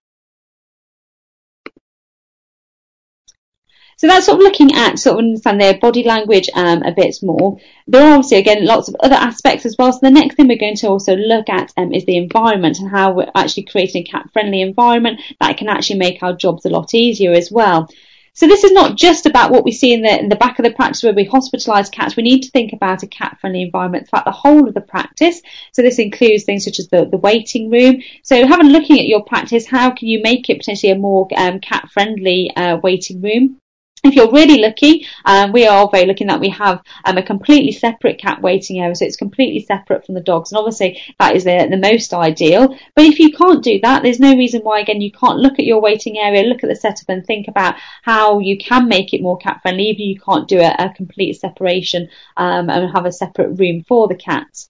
So that's sort of looking at sort of understand their body language um, a bit more. There are obviously, again, lots of other aspects as well. So the next thing we're going to also look at um, is the environment and how we're actually creating a cat-friendly environment that can actually make our jobs a lot easier as well. So this is not just about what we see in the, in the back of the practice where we hospitalise cats. We need to think about a cat-friendly environment throughout the whole of the practice. So this includes things such as the, the waiting room. So having looking at your practice, how can you make it potentially a more um, cat-friendly uh, waiting room? If you're really lucky, um, we are very lucky that we have um, a completely separate cat waiting area, so it's completely separate from the dogs, and obviously that is the, the most ideal. But if you can't do that, there's no reason why, again, you can't look at your waiting area, look at the setup and think about how you can make it more cat friendly, even if you can't do a, a complete separation um, and have a separate room for the cats.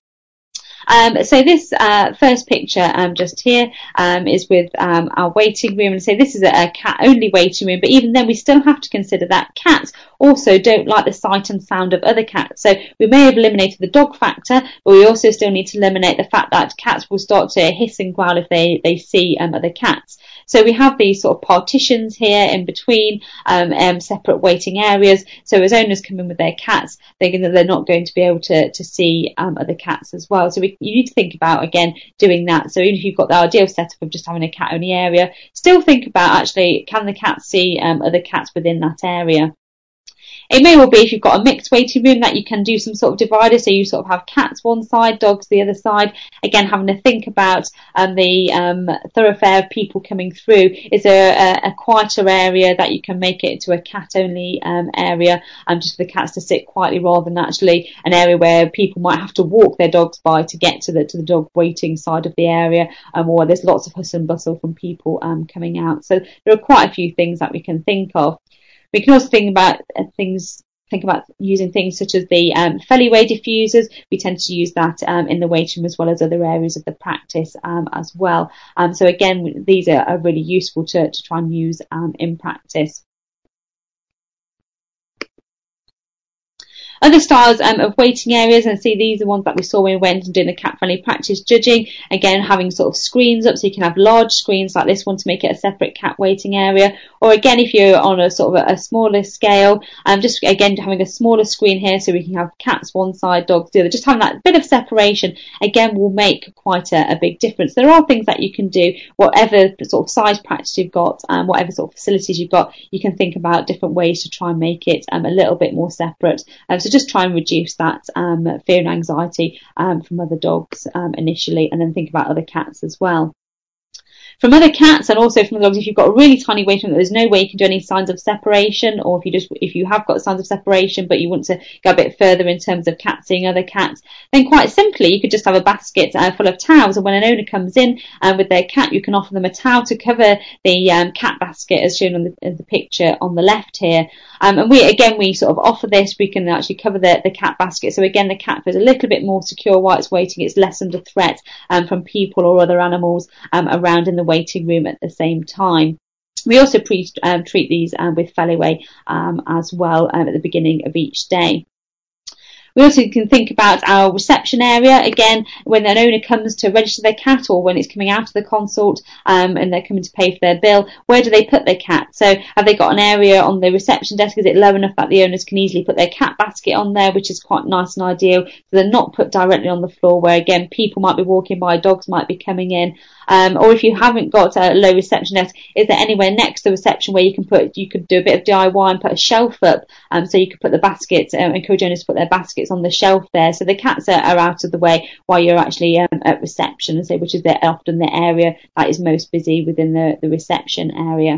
Um, so this uh, first picture um, just here um, is with um, our waiting room, and so this is a, a cat-only waiting room, but even then we still have to consider that cats also don't like the sight and sound of other cats. So we may have eliminated the dog factor, but we also still need to eliminate the fact that cats will start to hiss and growl if they, they see um, other cats. So we have these sort of partitions here in between, um, um, separate waiting areas. So as owners come in with their cats, they're, gonna, they're not going to be able to, to see um, other cats as well. So we, you need to think about, again, doing that. So even if you've got the ideal setup of just having a cat-only area, still think about actually, can the cats see um, other cats within that area? It may well be, if you've got a mixed waiting room, that you can do some sort of divider, so you sort of have cats one side, dogs the other side. Again, having to think about um, the um, thoroughfare of people coming through. Is there a, a quieter area that you can make it into a cat-only um, area, um, just for the cats to sit quietly, rather than actually an area where people might have to walk their dogs by to get to the to the dog waiting side of the area, um, or there's lots of hustle and bustle from people um, coming out. So there are quite a few things that we can think of. We can also think about uh, things, think about using things such as the um, Feliway diffusers. We tend to use that um, in the waiting room as well as other areas of the practice um, as well. Um, so again, these are, are really useful to, to try and use um, in practice. Other styles um, of waiting areas, and see these are ones that we saw when we went and doing the cat friendly practice judging. Again, having sort of screens up, so you can have large screens like this one to make it a separate cat waiting area. Or again, if you're on a sort of a, a smaller scale, um, just again having a smaller screen here, so we can have cats one side, dogs the other. Just having that bit of separation again will make quite a, a big difference. There are things that you can do, whatever sort of size practice you've got, um, whatever sort of facilities you've got. You can think about different ways to try and make it um, a little bit more separate. Um, so just try and reduce that um, fear and anxiety um, from other dogs um, initially, and then think about other cats as well. From other cats and also from the dogs, if you've got a really tiny waiting room, there's no way you can do any signs of separation, or if you just if you have got signs of separation but you want to go a bit further in terms of cats seeing other cats, then quite simply you could just have a basket uh, full of towels, and when an owner comes in uh, with their cat, you can offer them a towel to cover the um, cat basket as shown on the, in the picture on the left here. Um, and we again we sort of offer this, we can actually cover the, the cat basket, so again the cat feels a little bit more secure while it's waiting. It's less under threat um, from people or other animals um, around in the waiting room at the same time. We also pre- um, treat these um, with Feliway um, as well um, at the beginning of each day. We also can think about our reception area. Again, when an owner comes to register their cat, or when it's coming out of the consult um, and they're coming to pay for their bill, where do they put their cat? So have they got an area on the reception desk? Is it low enough that the owners can easily put their cat basket on there, which is quite nice and ideal, so they're not put directly on the floor where, again, people might be walking by, dogs might be coming in. Um, or if you haven't got a low reception desk, is there anywhere next to the reception where you can put, you could do a bit of D I Y and put a shelf up, um, so you could put the baskets, um, encourage owners to put their baskets on the shelf there, so the cats are, are out of the way while you're actually um, at reception, so which is the, often the area that is most busy within the, the reception area.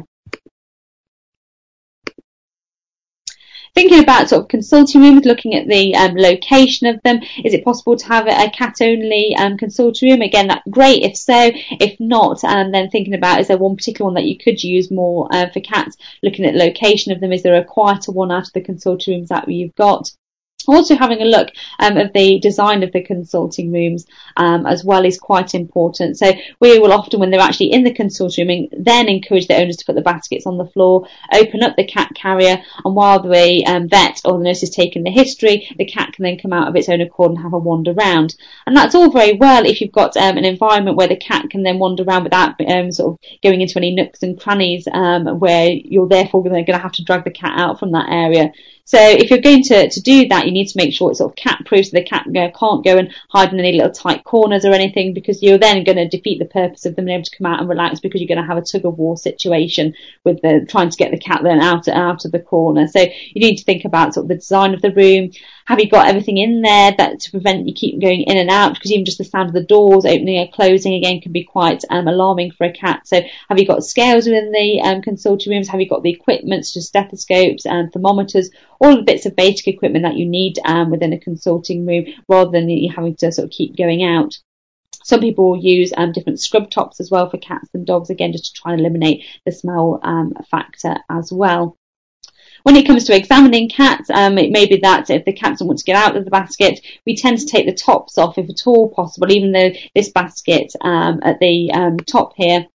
Thinking about sort of consulting rooms, looking at the um, location of them. Is it possible to have a, a cat-only um, consulting room? Again, that's great if so. If not, um, then thinking about, is there one particular one that you could use more uh, for cats? Looking at location of them, is there a quieter one out of the consulting rooms that you've got? Also having a look um, at the design of the consulting rooms um, as well is quite important. So we will often, when they're actually in the consulting room, then encourage the owners to put the baskets on the floor, open up the cat carrier, and while the um, vet or the nurse is taking the history, the cat can then come out of its own accord and have a wander around. And that's all very well if you've got um, an environment where the cat can then wander around without um, sort of going into any nooks and crannies um, where you're therefore going to have to drag the cat out from that area. So if you're going to, to do that, you need to make sure it's sort of cat proof, so the cat you know, can't go and hide in any little tight corners or anything, because you're then going to defeat the purpose of them being able to come out and relax, because you're going to have a tug of war situation with the trying to get the cat then out, out of the corner. So you need to think about sort of the design of the room. Have you got everything in there that to prevent you keep going in and out? Because even just the sound of the doors opening and closing again can be quite um, alarming for a cat. So have you got scales within the um, consulting rooms? Have you got the equipment, such as stethoscopes and thermometers? All the bits of basic equipment that you need um, within a consulting room, rather than you having to sort of keep going out. Some people will use um, different scrub tops as well for cats and dogs, again, just to try and eliminate the smell um, factor as well. When it comes to examining cats, um, it may be that if the cat doesn't want to get out of the basket, we tend to take the tops off if at all possible, even though this basket um, at the um, top here,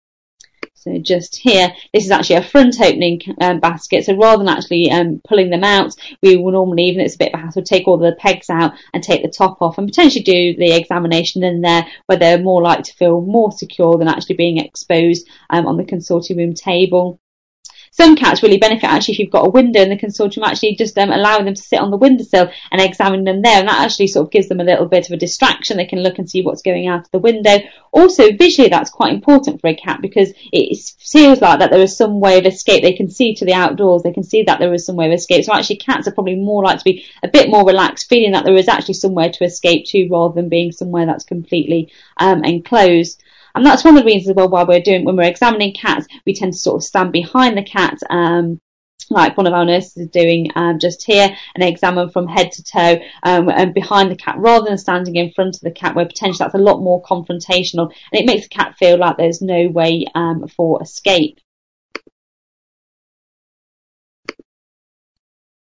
so just here, this is actually a front opening um, basket. So rather than actually um, pulling them out, we will normally, even if it's a bit of a hassle, take all the pegs out and take the top off and potentially do the examination in there, where they're more likely to feel more secure than actually being exposed um, on the consulting room table. Some cats really benefit actually if you've got a window in the consulting room, actually just um, allowing them to sit on the windowsill and examine them there, and that actually sort of gives them a little bit of a distraction. They can look and see what's going out of the window. Also visually, that's quite important for a cat, because it feels like that there is some way of escape. They can see to the outdoors, they can see that there is some way of escape. So actually cats are probably more likely to be a bit more relaxed, feeling that there is actually somewhere to escape to, rather than being somewhere that's completely um, enclosed. And that's one of the reasons as well why we're doing, when we're examining cats, we tend to sort of stand behind the cat, um, like one of our nurses is doing um, just here, and examine from head to toe um, and behind the cat, rather than standing in front of the cat, where potentially that's a lot more confrontational, and it makes the cat feel like there's no way um, for escape.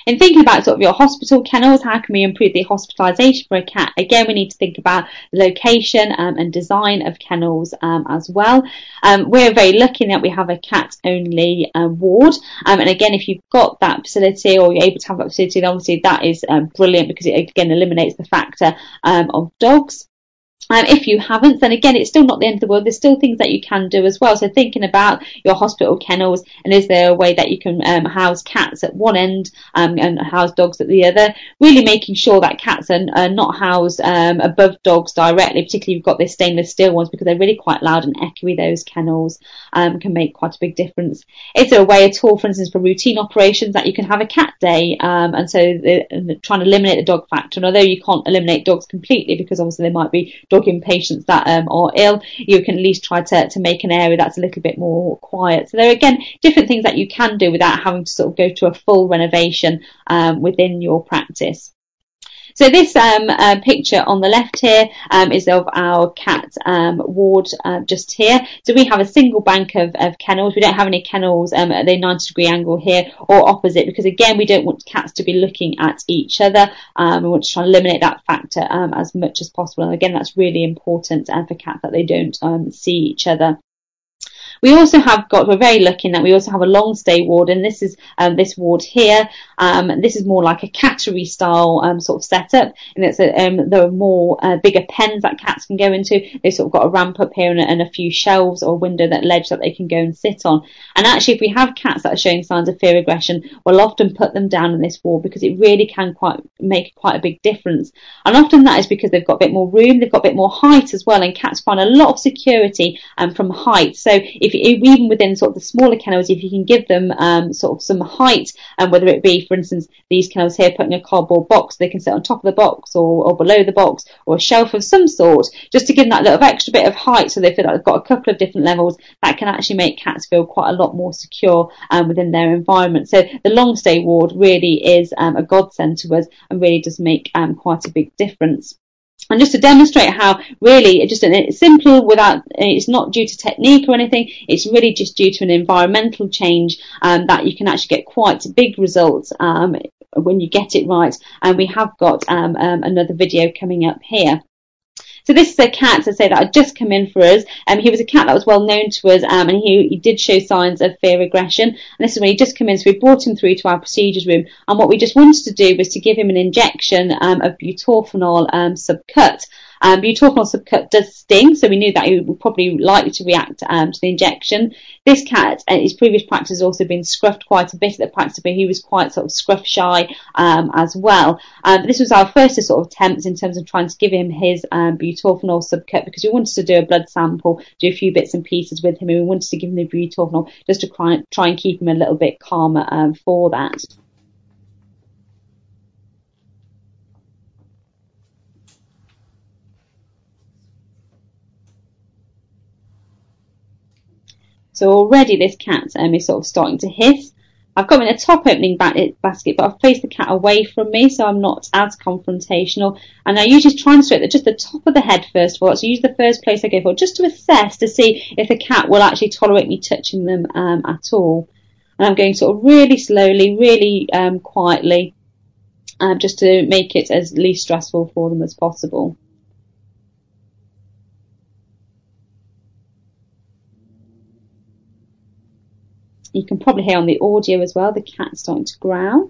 In thinking about sort of your hospital kennels, how can we improve the hospitalisation for a cat? Again, we need to think about location um, and design of kennels um, as well. Um, we're very lucky that we have a cat-only uh, ward, um, and again, if you've got that facility or you're able to have that facility, then obviously that is um, brilliant, because it again eliminates the factor um, of dogs. Um, if you haven't, then again, it's still not the end of the world. There's still things that you can do as well. So thinking about your hospital kennels, and is there a way that you can um, house cats at one end um, and house dogs at the other? Really making sure that cats are, are not housed um, above dogs directly, particularly if you've got the stainless steel ones, because they're really quite loud and echoey. Those kennels um, can make quite a big difference. Is there a way at all, for instance, for routine operations, that you can have a cat day? Um, and so the, the, trying to eliminate the dog factor. And although you can't eliminate dogs completely, because obviously there might be dog impatients that um, are ill, you can at least try to, to make an area that's a little bit more quiet. So there are, again, different things that you can do without having to sort of go to a full renovation um, within your practice. So this um, uh, picture on the left here um, is of our cat um, ward uh, just here. So we have a single bank of, of kennels. We don't have any kennels um, at the ninety degree angle here or opposite, because again, we don't want cats to be looking at each other. Um, we want to try and eliminate that factor um, as much as possible. And again, that's really important uh, for cats, that they don't um, see each other. We also have got, we're very lucky in that we also have a long stay ward, and this is um, this ward here. Um, this is more like a cattery style um, sort of setup, and it's a, um, there are more uh, bigger pens that cats can go into. They've sort of got a ramp up here and a, and a few shelves or window, that ledge that they can go and sit on. And actually, if we have cats that are showing signs of fear aggression, we'll often put them down in this ward, because it really can quite make quite a big difference. And often that is because they've got a bit more room, they've got a bit more height as well, and cats find a lot of security um, from height. So if even within sort of the smaller kennels, if you can give them um, sort of some height, and um, whether it be, for instance, these kennels here, putting a cardboard box, they can sit on top of the box or, or below the box, or a shelf of some sort, just to give them that little extra bit of height, so they feel like they've got a couple of different levels, that can actually make cats feel quite a lot more secure um, within their environment. So the long stay ward really is um, a godsend to us, and really does make um, quite a big difference. And just to demonstrate how really just an, it's simple, without, it's not due to technique or anything, it's really just due to an environmental change um, that you can actually get quite big results um, when you get it right. And we have got um, um, another video coming up here. So this is a cat, to say, that had just come in for us. Um, he was a cat that was well known to us, um, and he, he did show signs of fear aggression. And this is when he just come in, so we brought him through to our procedures room. And what we just wanted to do was to give him an injection um, of butorphanol um, subcut. Um, butorphanol subcut does sting, so we knew that he would probably likely to react um, to the injection. This cat, at his previous practice, has also been scruffed quite a bit at the practice, but he was quite sort of scruff shy um, as well. Um, this was our first sort of attempt in terms of trying to give him his um, butorphanol subcut, because we wanted to do a blood sample, do a few bits and pieces with him, and we wanted to give him the butorphanol just to try, try and keep him a little bit calmer um, for that. So already this cat um, is sort of starting to hiss. I've got him in a top opening basket, but I've placed the cat away from me, so I'm not as confrontational. And I usually try and straight at just the top of the head first of all. So use the first place I go for, just to assess to see if the cat will actually tolerate me touching them um, at all. And I'm going sort of really slowly, really um, quietly, um, just to make it as least stressful for them as possible. You can probably hear on the audio as well, the cat starting to growl.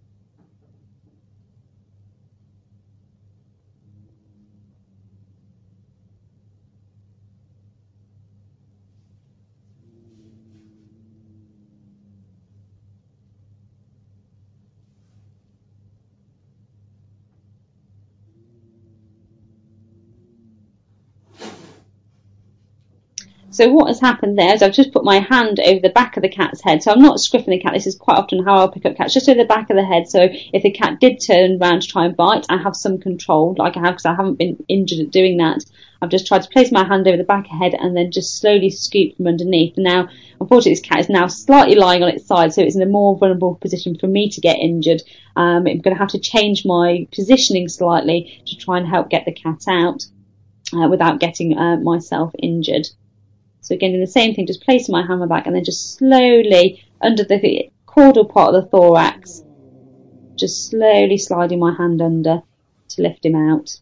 So what has happened there is I've just put my hand over the back of the cat's head. So I'm not scruffing the cat. This is quite often how I'll pick up cats, just over the back of the head. So if the cat did turn round to try and bite, I have some control, like I have, because I haven't been injured at doing that. I've just tried to place my hand over the back of the head and then just slowly scoop from underneath. Now, unfortunately, this cat is now slightly lying on its side, so it's in a more vulnerable position for me to get injured. Um, I'm going to have to change my positioning slightly to try and help get the cat out uh, without getting uh, myself injured. So again, doing the same thing, just placing my hand on my back and then just slowly under the caudal part of the thorax, just slowly sliding my hand under to lift him out.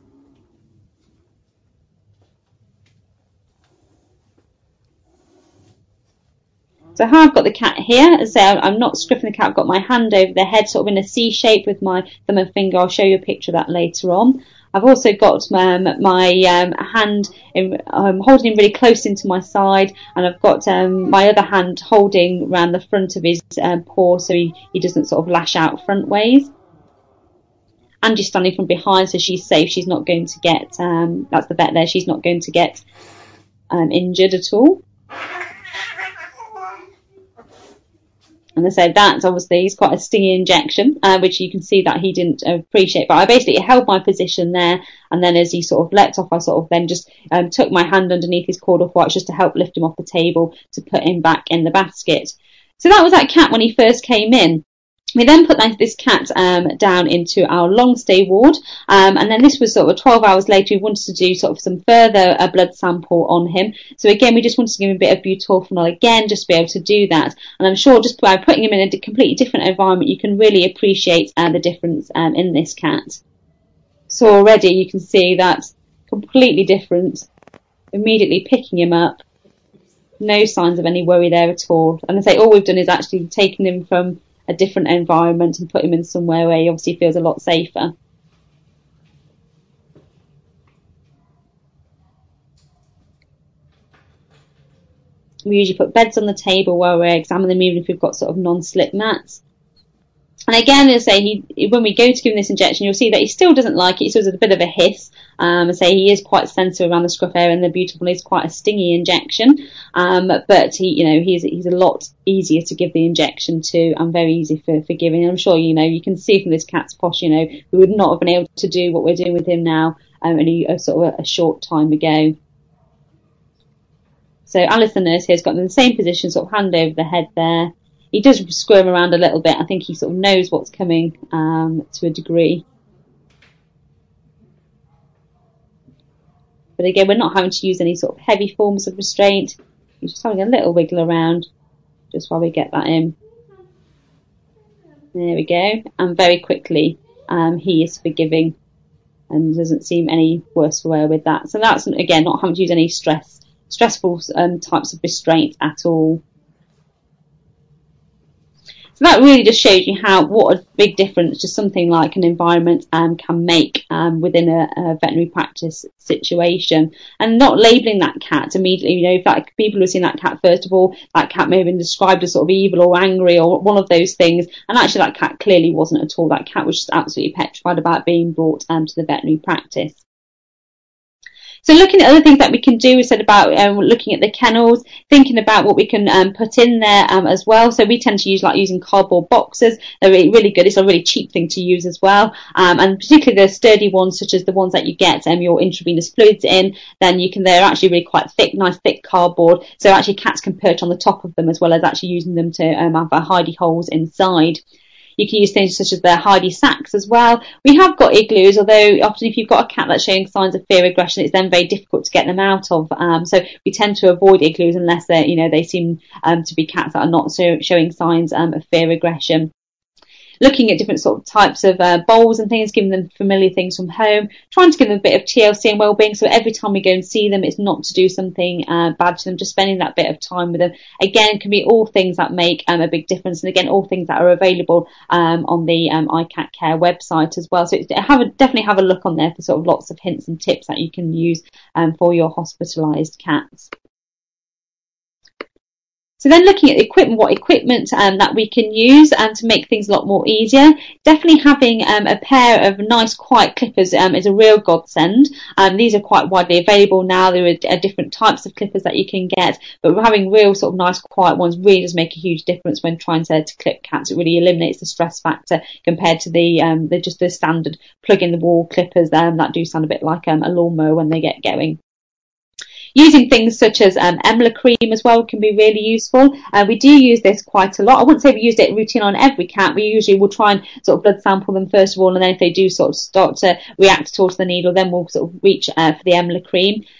So how I've got the cat here, as I say, I'm not scruffing the cat, I've got my hand over the head, sort of in a C shape with my thumb and finger. I'll show you a picture of that later on. I've also got um, my um, hand in, um, holding him really close into my side, and I've got um, my other hand holding around the front of his um, paw so he, he doesn't sort of lash out front ways. Angie's standing from behind, so she's safe. She's not going to get, um, that's the vet there, she's not going to get um, injured at all. And I said that obviously is quite a stingy injection, uh, which you can see that he didn't appreciate. But I basically held my position there, and then as he sort of leapt off, I sort of then just um, took my hand underneath his cord off whites just to help lift him off the table to put him back in the basket. So that was that cat when he first came in. We then put this cat um, down into our long stay ward, um, and then this was sort of twelve hours later. We wanted to do sort of some further uh, blood sample on him. So again, we just wanted to give him a bit of butorphanol again, just to be able to do that. And I'm sure just by putting him in a completely different environment, you can really appreciate uh, the difference um, in this cat. So already you can see that completely different. Immediately picking him up, no signs of any worry there at all. And I say all we've done is actually taken him from a different environment and put him in somewhere where he obviously feels a lot safer. We usually put beds on the table while we're examining them, even if we've got sort of non-slip mats. And again, as I say, he, when we go to give him this injection, you'll see that he still doesn't like it. He still has a bit of a hiss. Um, I say he is quite sensitive around the scruff area, and the butorphanol is quite a stingy injection. Um, but he, you know, he's he's a lot easier to give the injection to, and very easy for for giving. I'm sure you know you can see from this cat's posh, you know, we would not have been able to do what we're doing with him now um, only a sort of a, a short time ago. So Alice, the nurse here, has got him in the same position, sort of hand over the head there. He does squirm around a little bit. I think he sort of knows what's coming um, to a degree. But again, we're not having to use any sort of heavy forms of restraint. He's just having a little wiggle around just while we get that in. There we go. And very quickly, um, he is forgiving and doesn't seem any worse for wear with that. So that's, again, not having to use any stress, stressful um, types of restraint at all. So that really just shows you how what a big difference just something like an environment um, can make um, within a, a veterinary practice situation, and not labelling that cat immediately. You know, if that people who have seen that cat, first of all, that cat may have been described as sort of evil or angry or one of those things, and actually that cat clearly wasn't at all. That cat was just absolutely petrified about being brought um, to the veterinary practice. So looking at other things that we can do, we said about um, looking at the kennels, thinking about what we can um, put in there um, as well. So we tend to use like using cardboard boxes. They're really, really good. It's a really cheap thing to use as well. Um, and particularly the sturdy ones, such as the ones that you get um, your intravenous fluids in, then you can, they're actually really quite thick, nice thick cardboard. So actually cats can perch on the top of them as well as actually using them to um, have uh, hidey holes inside. You can use things such as the hidey sacks as well. We have got igloos, although often if you've got a cat that's showing signs of fear aggression, it's then very difficult to get them out of. Um, so we tend to avoid igloos unless they, you know, they seem um, to be cats that are not so, showing signs um, of fear aggression. Looking at different sort of types of uh, bowls and things, giving them familiar things from home, trying to give them a bit of T L C and well-being, so every time we go and see them, it's not to do something uh, bad to them, just spending that bit of time with them. Again, can be all things that make um, a big difference, and again, all things that are available um, on the um, I CAT Care website as well. So it's, have a, definitely have a look on there for sort of lots of hints and tips that you can use um, for your hospitalised cats. So then looking at the equipment, what equipment um, that we can use um, to make things a lot more easier. Definitely having um, a pair of nice quiet clippers um, is a real godsend. Um, these are quite widely available now. There are uh, different types of clippers that you can get, but having real sort of nice quiet ones really does make a huge difference when trying to, to clip cats. It really eliminates the stress factor compared to the, um, the just the standard plug in the wall clippers um, that do sound a bit like um, a lawnmower when they get going. Using things such as um, Emla cream as well can be really useful. Uh, we do use this quite a lot. I wouldn't say we used it routine on every cat. We usually will try and sort of blood sample them first of all, and then if they do sort of start to react towards the needle, then we'll sort of reach uh, for the Emla cream.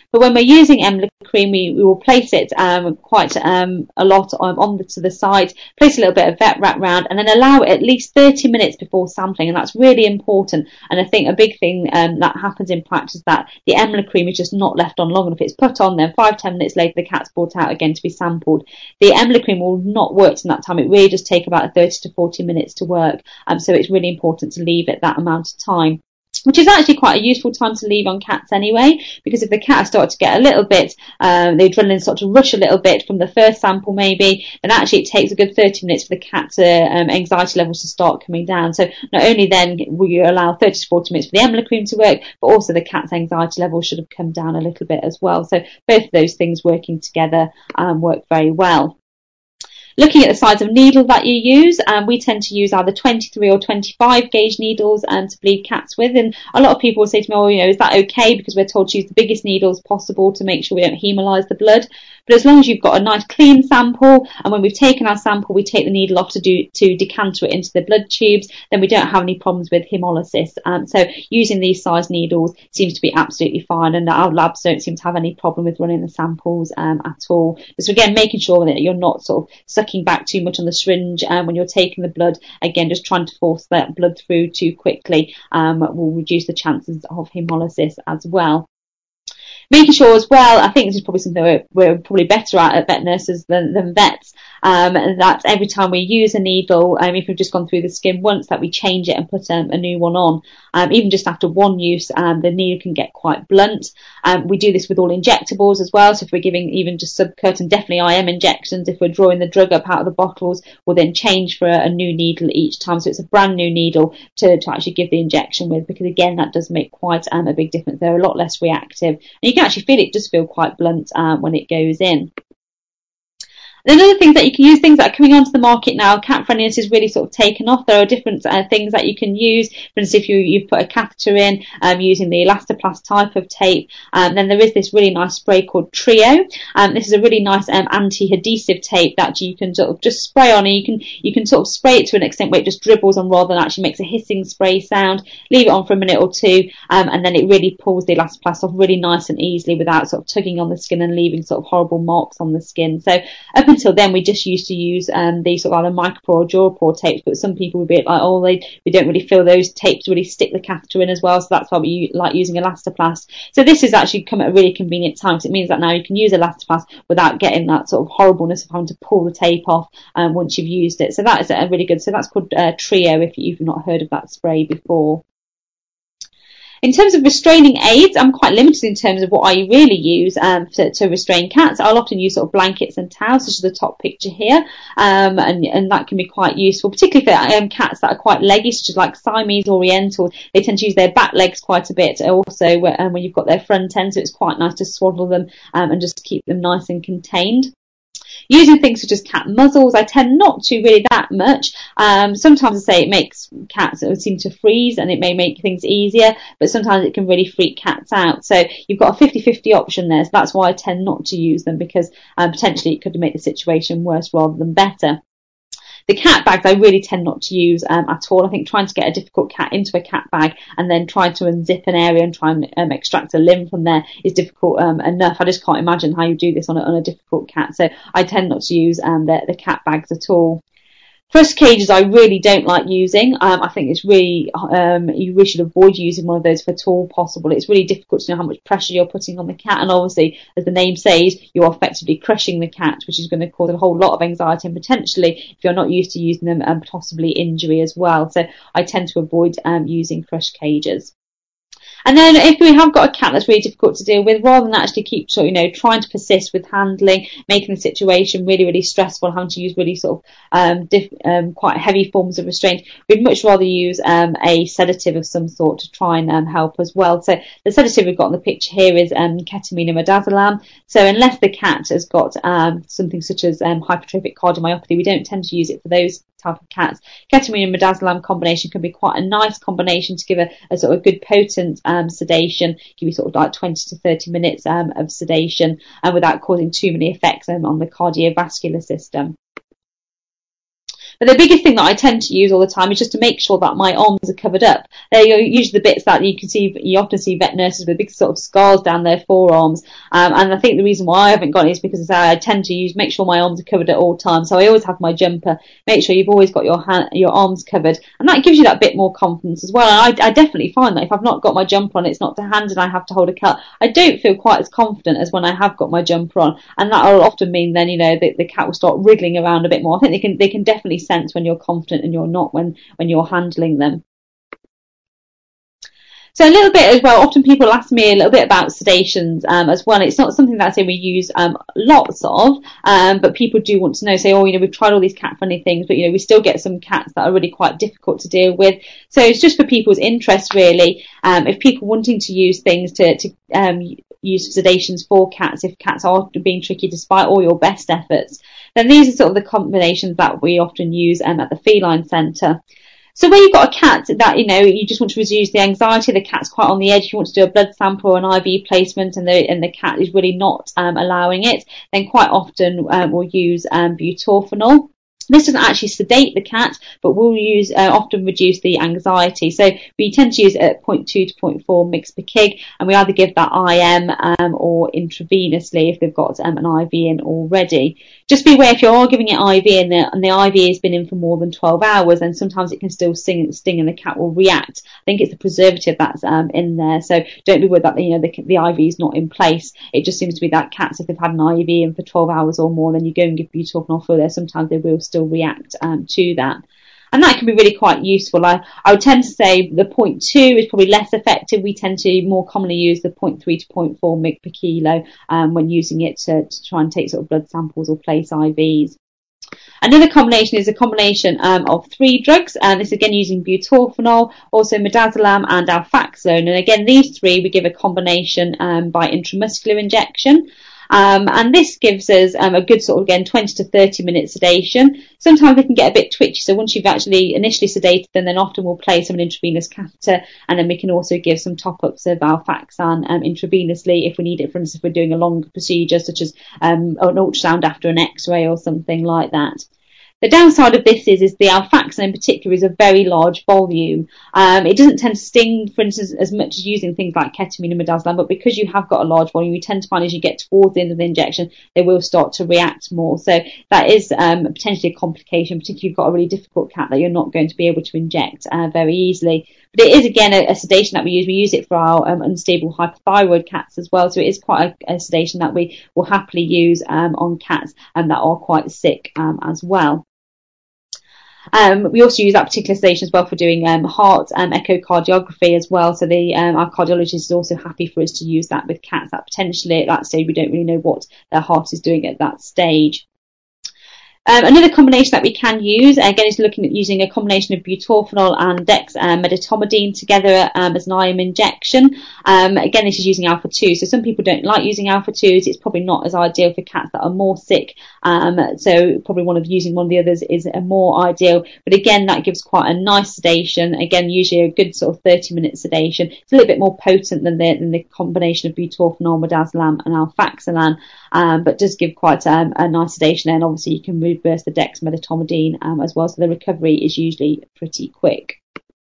But when we're using Emla cream, we, we will place it um, quite um, a lot on, on the, to the side, place a little bit of vet wrap round, and then allow it at least thirty minutes before sampling, and that's really important. And I think a big thing um, that happens in practice is that the Emla cream is just not left on long enough. It's put on, then five, ten minutes later the cat's brought out again to be sampled. The Emla cream will not work in that time. It really does take about thirty to forty minutes to work, um, so it's really important to leave it that amount of time, which is actually quite a useful time to leave on cats anyway, because if the cat starts to get a little bit, um, the adrenaline starts to rush a little bit from the first sample maybe, then actually it takes a good thirty minutes for the cat's uh, um, anxiety levels to start coming down. So not only then will you allow thirty to forty minutes for the Emla cream to work, but also the cat's anxiety levels should have come down a little bit as well. So both of those things working together um, work very well. Looking at the size of needle that you use, um, we tend to use either twenty-three or twenty-five gauge needles um, to bleed cats with, and a lot of people will say to me, oh, you know, is that okay, because we're told to use the biggest needles possible to make sure we don't hemolyse the blood. But as long as you've got a nice clean sample, and when we've taken our sample we take the needle off to do to decanter it into the blood tubes, then we don't have any problems with hemolysis. Um, so using these size needles seems to be absolutely fine, and our labs don't seem to have any problem with running the samples um, at all. Just again making sure that you're not sort of sucking back too much on the syringe um, when you're taking the blood. Again, just trying to force that blood through too quickly um, will reduce the chances of hemolysis as well. Making sure as well, I think this is probably something we're, we're probably better at at vet nurses than, than vets, um, and that every time we use a needle, um, if we've just gone through the skin once, that we change it and put um, a new one on. Um, even just after one use, um, the needle can get quite blunt. Um, we do this with all injectables as well, so if we're giving even just subcut and definitely I M injections, if we're drawing the drug up out of the bottles, we'll then change for a, a new needle each time, so it's a brand new needle to, to actually give the injection with, because again that does make quite um, a big difference. They're a lot less reactive, and you can actually feel it does feel quite blunt uh, when it goes in. Then other things that you can use, things that are coming onto the market now, cat friendliness is really sort of taken off. There are different uh, things that you can use. For instance, if you, you've put a catheter in um, using the Elastoplast type of tape, um, then there is this really nice spray called Trio. Um, this is a really nice um, anti-adhesive tape that you can sort of just spray on, and you can you can sort of spray it to an extent where it just dribbles on rather than actually makes a hissing spray sound. Leave it on for a minute or two, um, and then it really pulls the Elastoplast off really nice and easily without sort of tugging on the skin and leaving sort of horrible marks on the skin. So up until then we just used to use um, these sort of either micropore or Durapore tapes, but some people would be like, oh, they, we don't really feel those tapes really stick the catheter in as well, so that's why we like using Elastoplast. So this has actually come at a really convenient time, because it means that now you can use Elastoplast without getting that sort of horribleness of having to pull the tape off um, once you've used it. So that is a really good, so that's called uh, Trio if you've not heard of that spray before. In terms of restraining aids, I'm quite limited in terms of what I really use um, to, to restrain cats. I'll often use sort of blankets and towels, such as the top picture here, um, and, and that can be quite useful, particularly for um, cats that are quite leggy, such as like Siamese Orientals. They tend to use their back legs quite a bit also um, when you've got their front end, so it's quite nice to swaddle them um, and just keep them nice and contained. Using things such as cat muzzles, I tend not to really that much. Um, sometimes I say it makes cats seem to freeze and it may make things easier, but sometimes it can really freak cats out. So you've got a fifty fifty option there, so that's why I tend not to use them, because um, potentially it could make the situation worse rather than better. The cat bags I really tend not to use um, at all. I think trying to get a difficult cat into a cat bag and then trying to unzip an area and try and um, extract a limb from there is difficult um, enough. I just can't imagine how you do this on a, on a difficult cat. So I tend not to use um, the, the cat bags at all. Crush cages I really don't like using. Um, I think it's really, um, you really should avoid using one of those if at all possible. It's really difficult to know how much pressure you're putting on the cat, and obviously, as the name says, you're effectively crushing the cat, which is going to cause a whole lot of anxiety and potentially, if you're not used to using them, um, possibly injury as well. So I tend to avoid um, using crush cages. And then if we have got a cat that's really difficult to deal with, rather than actually keep sort of, you know, trying to persist with handling, making the situation really, really stressful, having to use really sort of um, diff, um, quite heavy forms of restraint, we'd much rather use um, a sedative of some sort to try and um, help as well. So the sedative we've got in the picture here is um, ketamine and midazolam. So unless the cat has got um, something such as um, hypertrophic cardiomyopathy, we don't tend to use it for those type of cats. Ketamine and midazolam combination can be quite a nice combination to give a, a sort of good potent um, sedation, give you sort of like twenty to thirty minutes um, of sedation, and without causing too many effects um, on the cardiovascular system. But the biggest thing that I tend to use all the time is just to make sure that my arms are covered up. They're usually the bits that you can see, you often see vet nurses with big sort of scars down their forearms. Um, and I think the reason why I haven't got it is because I tend to use, make sure my arms are covered at all times. So I always have my jumper, make sure you've always got your hand, your arms covered. And that gives you that bit more confidence as well. And I, I definitely find that if I've not got my jumper on, it's not to hand and I have to hold a cat, I don't feel quite as confident as when I have got my jumper on. And that will often mean then, you know, the, the cat will start wriggling around a bit more. I think they can, they can definitely sense when you're confident and you're not when, when you're handling them. So a little bit as well, often people ask me a little bit about sedations um, as well. It's not something that I say we use um, lots of, um, but people do want to know, say, oh, you know, we've tried all these cat-friendly things, but, you know, we still get some cats that are really quite difficult to deal with. So it's just for people's interest, really. Um, if people wanting to use things to, to um, use sedations for cats, if cats are being tricky despite all your best efforts, then these are sort of the combinations that we often use um, at the Feline Centre. So where you've got a cat that, you know, you just want to reduce the anxiety, the cat's quite on the edge, you want to do a blood sample or an I V placement and the, and the cat is really not um, allowing it, then quite often um, we'll use um, butorphanol. This doesn't actually sedate the cat, but will use uh, often reduce the anxiety. So we tend to use it at zero point two to zero point four mg per kg, and we either give that I M um, or intravenously if they've got um, an I V in already. Just be aware if you are giving it I V and the, and the I V has been in for more than twelve hours, and sometimes it can still sting, sting and the cat will react. I think it's the preservative that's um, in there, so don't be worried that you know the, the I V is not in place. It just seems to be that cats, if they've had an I V in for twelve hours or more, then you go and give butorphanol for there. Sometimes they will still react um, to that. And that can be really quite useful. I, I would tend to say the zero point two is probably less effective. We tend to more commonly use the zero point three to zero point four mg per kilo um, when using it to, to try and take sort of blood samples or place I Vs. Another combination is a combination um, of three drugs, and this again using butorphanol, also midazolam and alfaxone. And again, these three we give a combination um, by intramuscular injection. Um, and this gives us um, a good sort of, again, twenty to thirty minute sedation. Sometimes they can get a bit twitchy, so once you've actually initially sedated them, then often we'll place an intravenous catheter, and then we can also give some top-ups of alfaxan um, intravenously if we need it, for instance, if we're doing a longer procedure, such as um, an ultrasound after an x-ray or something like that. The downside of this is, is the alfaxan in particular is a very large volume. Um, it doesn't tend to sting, for instance, as much as using things like ketamine and midazolam, but because you have got a large volume, you tend to find as you get towards the end of the injection, they will start to react more. So that is um, potentially a complication, particularly if you've got a really difficult cat that you're not going to be able to inject uh, very easily. But it is, again, a, a sedation that we use. We use it for our um, unstable hypothyroid cats as well. So it is quite a, a sedation that we will happily use um, on cats um, that are quite sick um, as well. Um, we also use that particular sedation as well for doing um, heart um, echocardiography as well. So the um, our cardiologist is also happy for us to use that with cats that potentially at that stage we don't really know what their heart is doing at that stage. Um, another combination that we can use, again, is looking at using a combination of butorphanol and dexmedetomidine together um, as an I M injection. Um, again, this is using alpha two. So some people don't like using alpha twos. It's probably not as ideal for cats that are more sick. Um, so probably one of using one of the others is a more ideal. But again, that gives quite a nice sedation. Again, usually a good sort of thirty minute sedation. It's a little bit more potent than the, than the combination of butorphanol, midazolam and alfaxan, um, but does give quite um, a nice sedation. And obviously you can reverse the dexmedetomidine um, as well, so the recovery is usually pretty quick.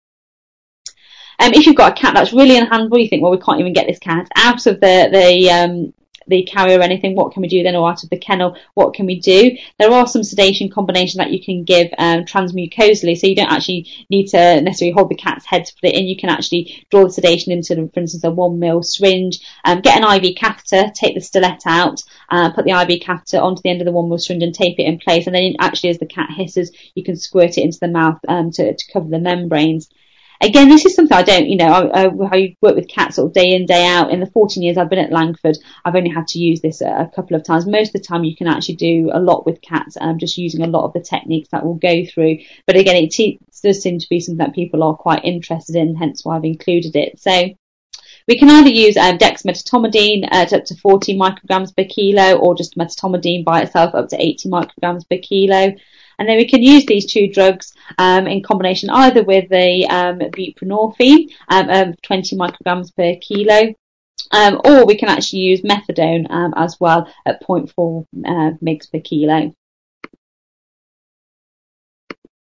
Um, if you've got a cat that's really unhandleable, you think, well, we can't even get this cat out of the the um, the carrier or anything, what can we do then, or out of the kennel, what can we do? There are some sedation combinations that you can give um, transmucosally, so you don't actually need to necessarily hold the cat's head to put it in. You can actually draw the sedation into, for instance, a one mil syringe, um, get an I V catheter, take the stellette out, uh, put the I V catheter onto the end of the one mil syringe and tape it in place, and then actually as the cat hisses, you can squirt it into the mouth um, to, to cover the membranes. Again, this is something I don't, you know, I, I, I work with cats sort of day in, day out. In the fourteen years I've been at Langford, I've only had to use this a, a couple of times. Most of the time you can actually do a lot with cats, um, just using a lot of the techniques that we'll go through. But again, it te- does seem to be something that people are quite interested in, hence why I've included it. So we can either use um, dexmedetomidine at up to forty micrograms per kilo, or just medetomidine by itself up to eighty micrograms per kilo. And then we can use these two drugs um, in combination either with the um, buprenorphine, um, um, twenty micrograms per kilo, um, or we can actually use methadone um, as well at zero point four uh, mg per kilo.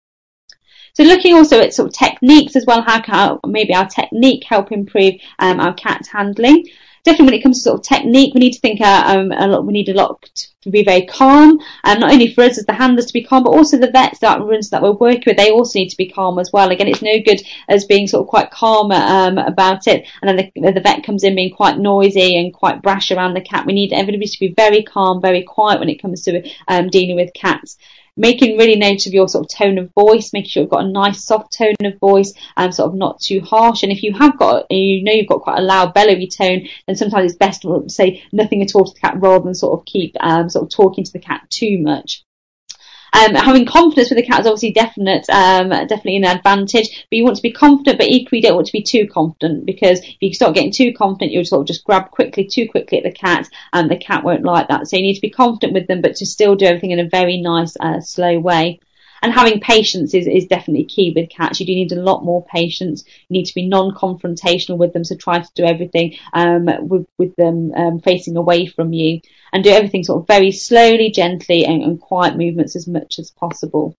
So looking also at sort of techniques as well, how can maybe our technique help improve um, our cat handling. Definitely when it comes to sort of technique, we need to think uh, um, a lot, we need a lot to be very calm, and um, not only for us as the handlers to be calm, but also the vets that runs that we're working with, they also need to be calm as well. Again, it's no good as being sort of quite calm um, about it, and then the, the vet comes in being quite noisy and quite brash around the cat. We need everybody to be very calm, very quiet when it comes to um, dealing with cats. Making really note of your sort of tone of voice, making sure you've got a nice soft tone of voice, and um, sort of not too harsh. And if you have got, you know, you've got quite a loud bellowy tone, then sometimes it's best to say nothing at all to the cat rather than sort of keep um, sort of talking to the cat too much. Um, having confidence with the cat is obviously definite, um, definitely an advantage, but you want to be confident, but equally you don't want to be too confident, because if you start getting too confident, you'll sort of just grab quickly, too quickly at the cat, and the cat won't like that. So you need to be confident with them, but to still do everything in a very nice, uh, slow way. And having patience is, is definitely key with cats. You do need a lot more patience. You need to be non-confrontational with them, so try to do everything um, with, with them um, facing away from you, and do everything sort of very slowly, gently, and, and quiet movements as much as possible.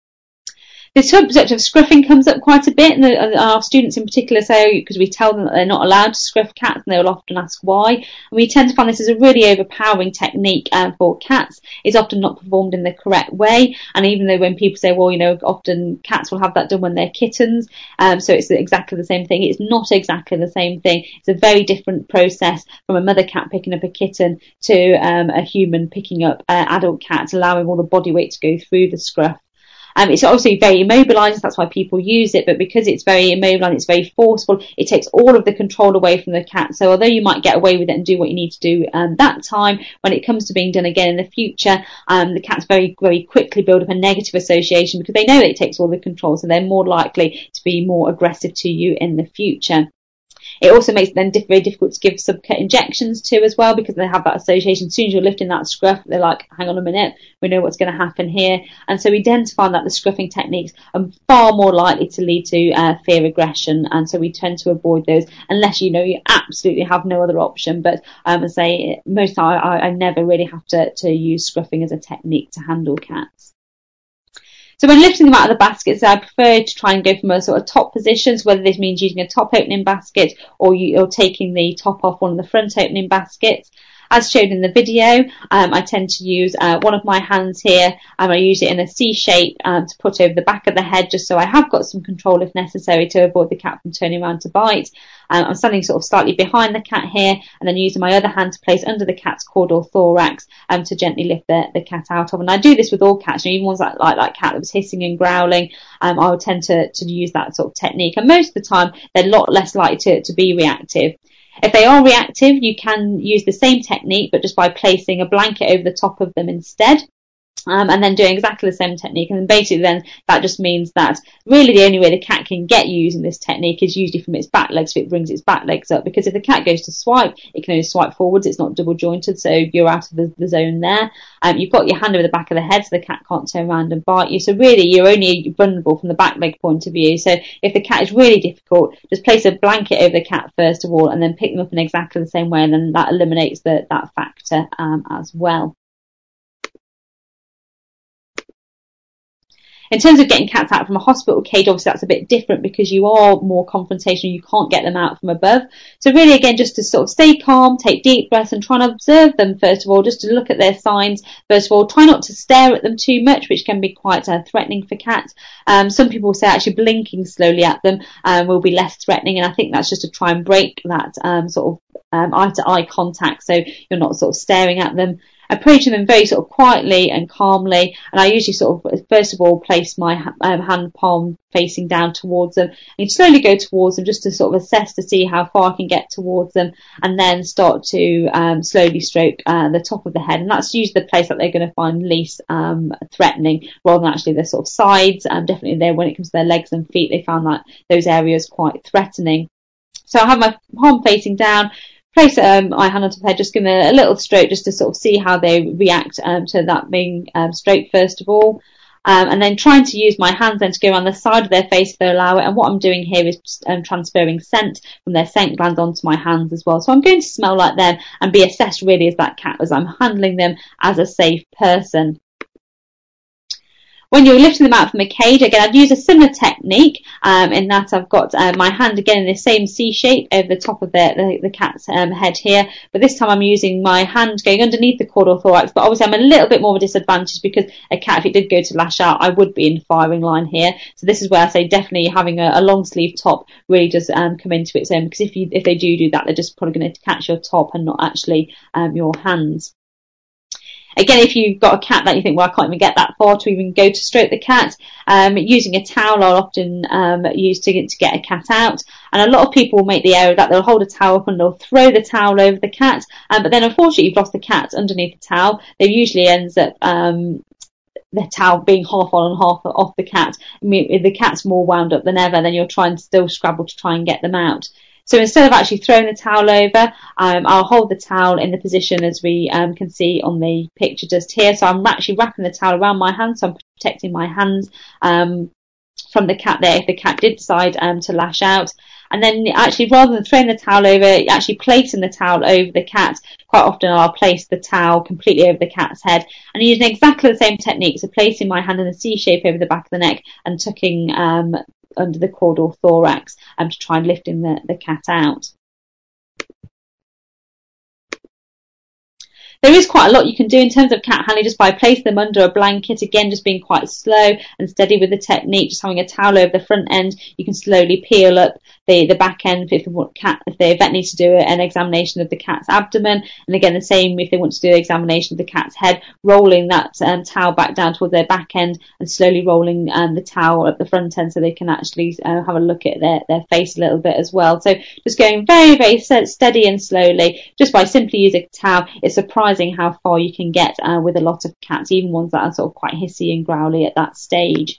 The subject of scruffing comes up quite a bit, and, the, and our students in particular say, because we tell them that they're not allowed to scruff cats, and they will often ask why. And we tend to find this is a really overpowering technique uh, for cats. It's often not performed in the correct way, and even though when people say, well, you know, often cats will have that done when they're kittens, um, so it's exactly the same thing. It's not exactly the same thing. It's a very different process from a mother cat picking up a kitten to um, a human picking up uh, adult cats, allowing all the body weight to go through the scruff. Um, it's obviously very immobilising, that's why people use it, but because it's very immobilising, it's very forceful, it takes all of the control away from the cat. So although you might get away with it and do what you need to do um, that time, when it comes to being done again in the future, um, the cats very, very quickly build up a negative association, because they know that it takes all the control, so they're more likely to be more aggressive to you in the future. It also makes it then very difficult to give subcut injections to as well, because they have that association. As soon as you're lifting that scruff, they're like, hang on a minute, we know what's going to happen here. And so we tend to find that the scruffing techniques are far more likely to lead to uh, fear aggression, and so we tend to avoid those unless you know you absolutely have no other option. But um, I say most I, I never really have to, to use scruffing as a technique to handle cats. So when lifting them out of the baskets, I prefer to try and go from a sort of top position, so whether this means using a top opening basket or you're taking the top off one of the front opening baskets. As shown in the video, um, I tend to use uh, one of my hands here, and I use it in a C shape um, to put over the back of the head, just so I have got some control if necessary to avoid the cat from turning around to bite. Um, I'm standing sort of slightly behind the cat here, and then using my other hand to place under the cat's caudal thorax um, to gently lift the, the cat out of. And I do this with all cats, you know, even ones like, like that cat that was hissing and growling, um, I would tend to, to use that sort of technique. And most of the time, they're a lot less likely to, to be reactive. If they are reactive, you can use the same technique, but just by placing a blanket over the top of them instead. Um, and then doing exactly the same technique, and then basically then that just means that really the only way the cat can get you using this technique is usually from its back legs, if it brings its back legs up, because if the cat goes to swipe, it can only swipe forwards, it's not double jointed, so you're out of the, the zone there. Um, you've got your hand over the back of the head, so the cat can't turn around and bite you, so really you're only vulnerable from the back leg point of view. So if the cat is really difficult, just place a blanket over the cat first of all, and then pick them up in exactly the same way, and then that eliminates the, that factor um, as well. In terms of getting cats out from a hospital cage, obviously that's a bit different because you are more confrontational, you can't get them out from above. So really, again, just to sort of stay calm, take deep breaths and try and observe them first of all, just to look at their signs. First of all, try not to stare at them too much, which can be quite uh, threatening for cats. Um, some people say actually blinking slowly at them um, will be less threatening, and I think that's just to try and break that um, sort of um, eye-to-eye contact, so you're not sort of staring at them. Approaching them very sort of quietly and calmly, and I usually sort of first of all place my um, hand palm facing down towards them, and slowly go towards them just to sort of assess to see how far I can get towards them, and then start to um, slowly stroke uh, the top of the head, and that's usually the place that they're going to find least um, threatening, rather than actually the sort of sides. Um, definitely there when it comes to their legs and feet, they found that those areas quite threatening. So I have my palm facing down. Place um, my hand on top of the head, just give them a little stroke just to sort of see how they react um, to that being um, stroked first of all. Um, and then trying to use my hands then to go around the side of their face if they allow it. And what I'm doing here is um, transferring scent from their scent glands onto my hands as well. So I'm going to smell like them and be assessed really as that cat as I'm handling them as a safe person. When you're lifting them out from a cage, again, I'd use a similar technique um, in that I've got uh, my hand again in the same C shape over the top of the, the, the cat's um, head here, but this time I'm using my hand going underneath the caudal thorax, but obviously I'm a little bit more of a disadvantage because a cat, if it did go to lash out, I would be in firing line here. So this is where I say definitely having a, a long sleeve top really does um, come into its own, because if you if they do do that, they're just probably going to catch your top and not actually um, your hands. Again, if you've got a cat that you think, well, I can't even get that far to even go to stroke the cat, um, using a towel I'll often um, use to get, to get a cat out. And a lot of people will make the error that they'll hold a towel up and they'll throw the towel over the cat, um, but then unfortunately you've lost the cat underneath the towel. They usually ends up um, the towel being half on and half off the cat. I mean, if the cat's more wound up than ever, then you're trying to still scrabble to try and get them out. So instead of actually throwing the towel over, um, I'll hold the towel in the position as we um, can see on the picture just here. So I'm actually wrapping the towel around my hands, so I'm protecting my hands um, from the cat there if the cat did decide um, to lash out. And then actually, rather than throwing the towel over, actually placing the towel over the cat. Quite often I'll place the towel completely over the cat's head and using exactly the same technique. So placing my hand in a C shape over the back of the neck and tucking um, under the caudal thorax um, to try and lifting the, the cat out. There is quite a lot you can do in terms of cat handling just by placing them under a blanket. Again, just being quite slow and steady with the technique, just having a towel over the front end. You can slowly peel up the, the back end if the cat, if the vet needs to do an examination of the cat's abdomen. And again, the same if they want to do an examination of the cat's head, rolling that um, towel back down towards their back end and slowly rolling um, the towel at the front end so they can actually uh, have a look at their, their face a little bit as well. So just going very, very steady and slowly, just by simply using a towel. It's surprising how far you can get uh, with a lot of cats, even ones that are sort of quite hissy and growly at that stage.